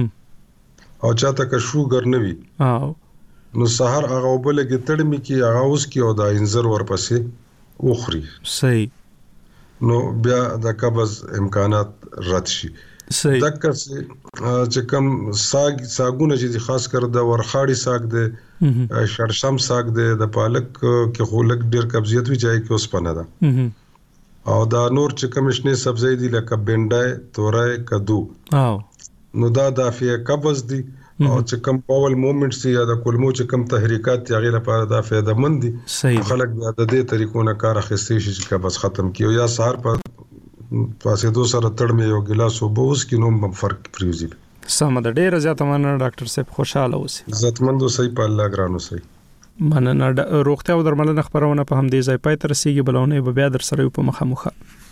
S8: او چاته کا شوګر نه وي
S5: او
S8: نو سحر هغه بل کې تړمی کی هغه اوس کې او د انځر ورپسې اوخري
S5: صحیح
S8: نو بیا د قبض امکانات رد شي
S5: صحیح
S8: دغه چې کوم ساګ ساګونه چې خاص کر د ورخاړي ساګ د شړشم ساګ د پالک کې خولک ډیر قبضیت وی ځای کې اوس پنه ده او دا نور چې کوم شنه سبزی دي لکه بنډای تورای کدو
S5: او
S8: نو دا دافعه قبض دي او چې کوم پاول مومنټس یا د کلمو چې کوم تحریکات یغې لپاره دا فائدہ مند دي خلک بیا د دې طریقو نه کار اخیستي شي چې قبض ختم کیو یا سحر په پاسې دو سره تړمه یو ګلاس وبو اوس کې نو فرق پریوزي
S5: سم د ډیره زیاته مننه ډاکټر صاحب خوشاله اوسئ
S8: عزتمند اوسئ په الله ګران اوسئ
S5: مننه روغتیا او درملنه خبرونه په هم دې ځای پای تر رسیدي بلونه به بیا در سره په مخه مخه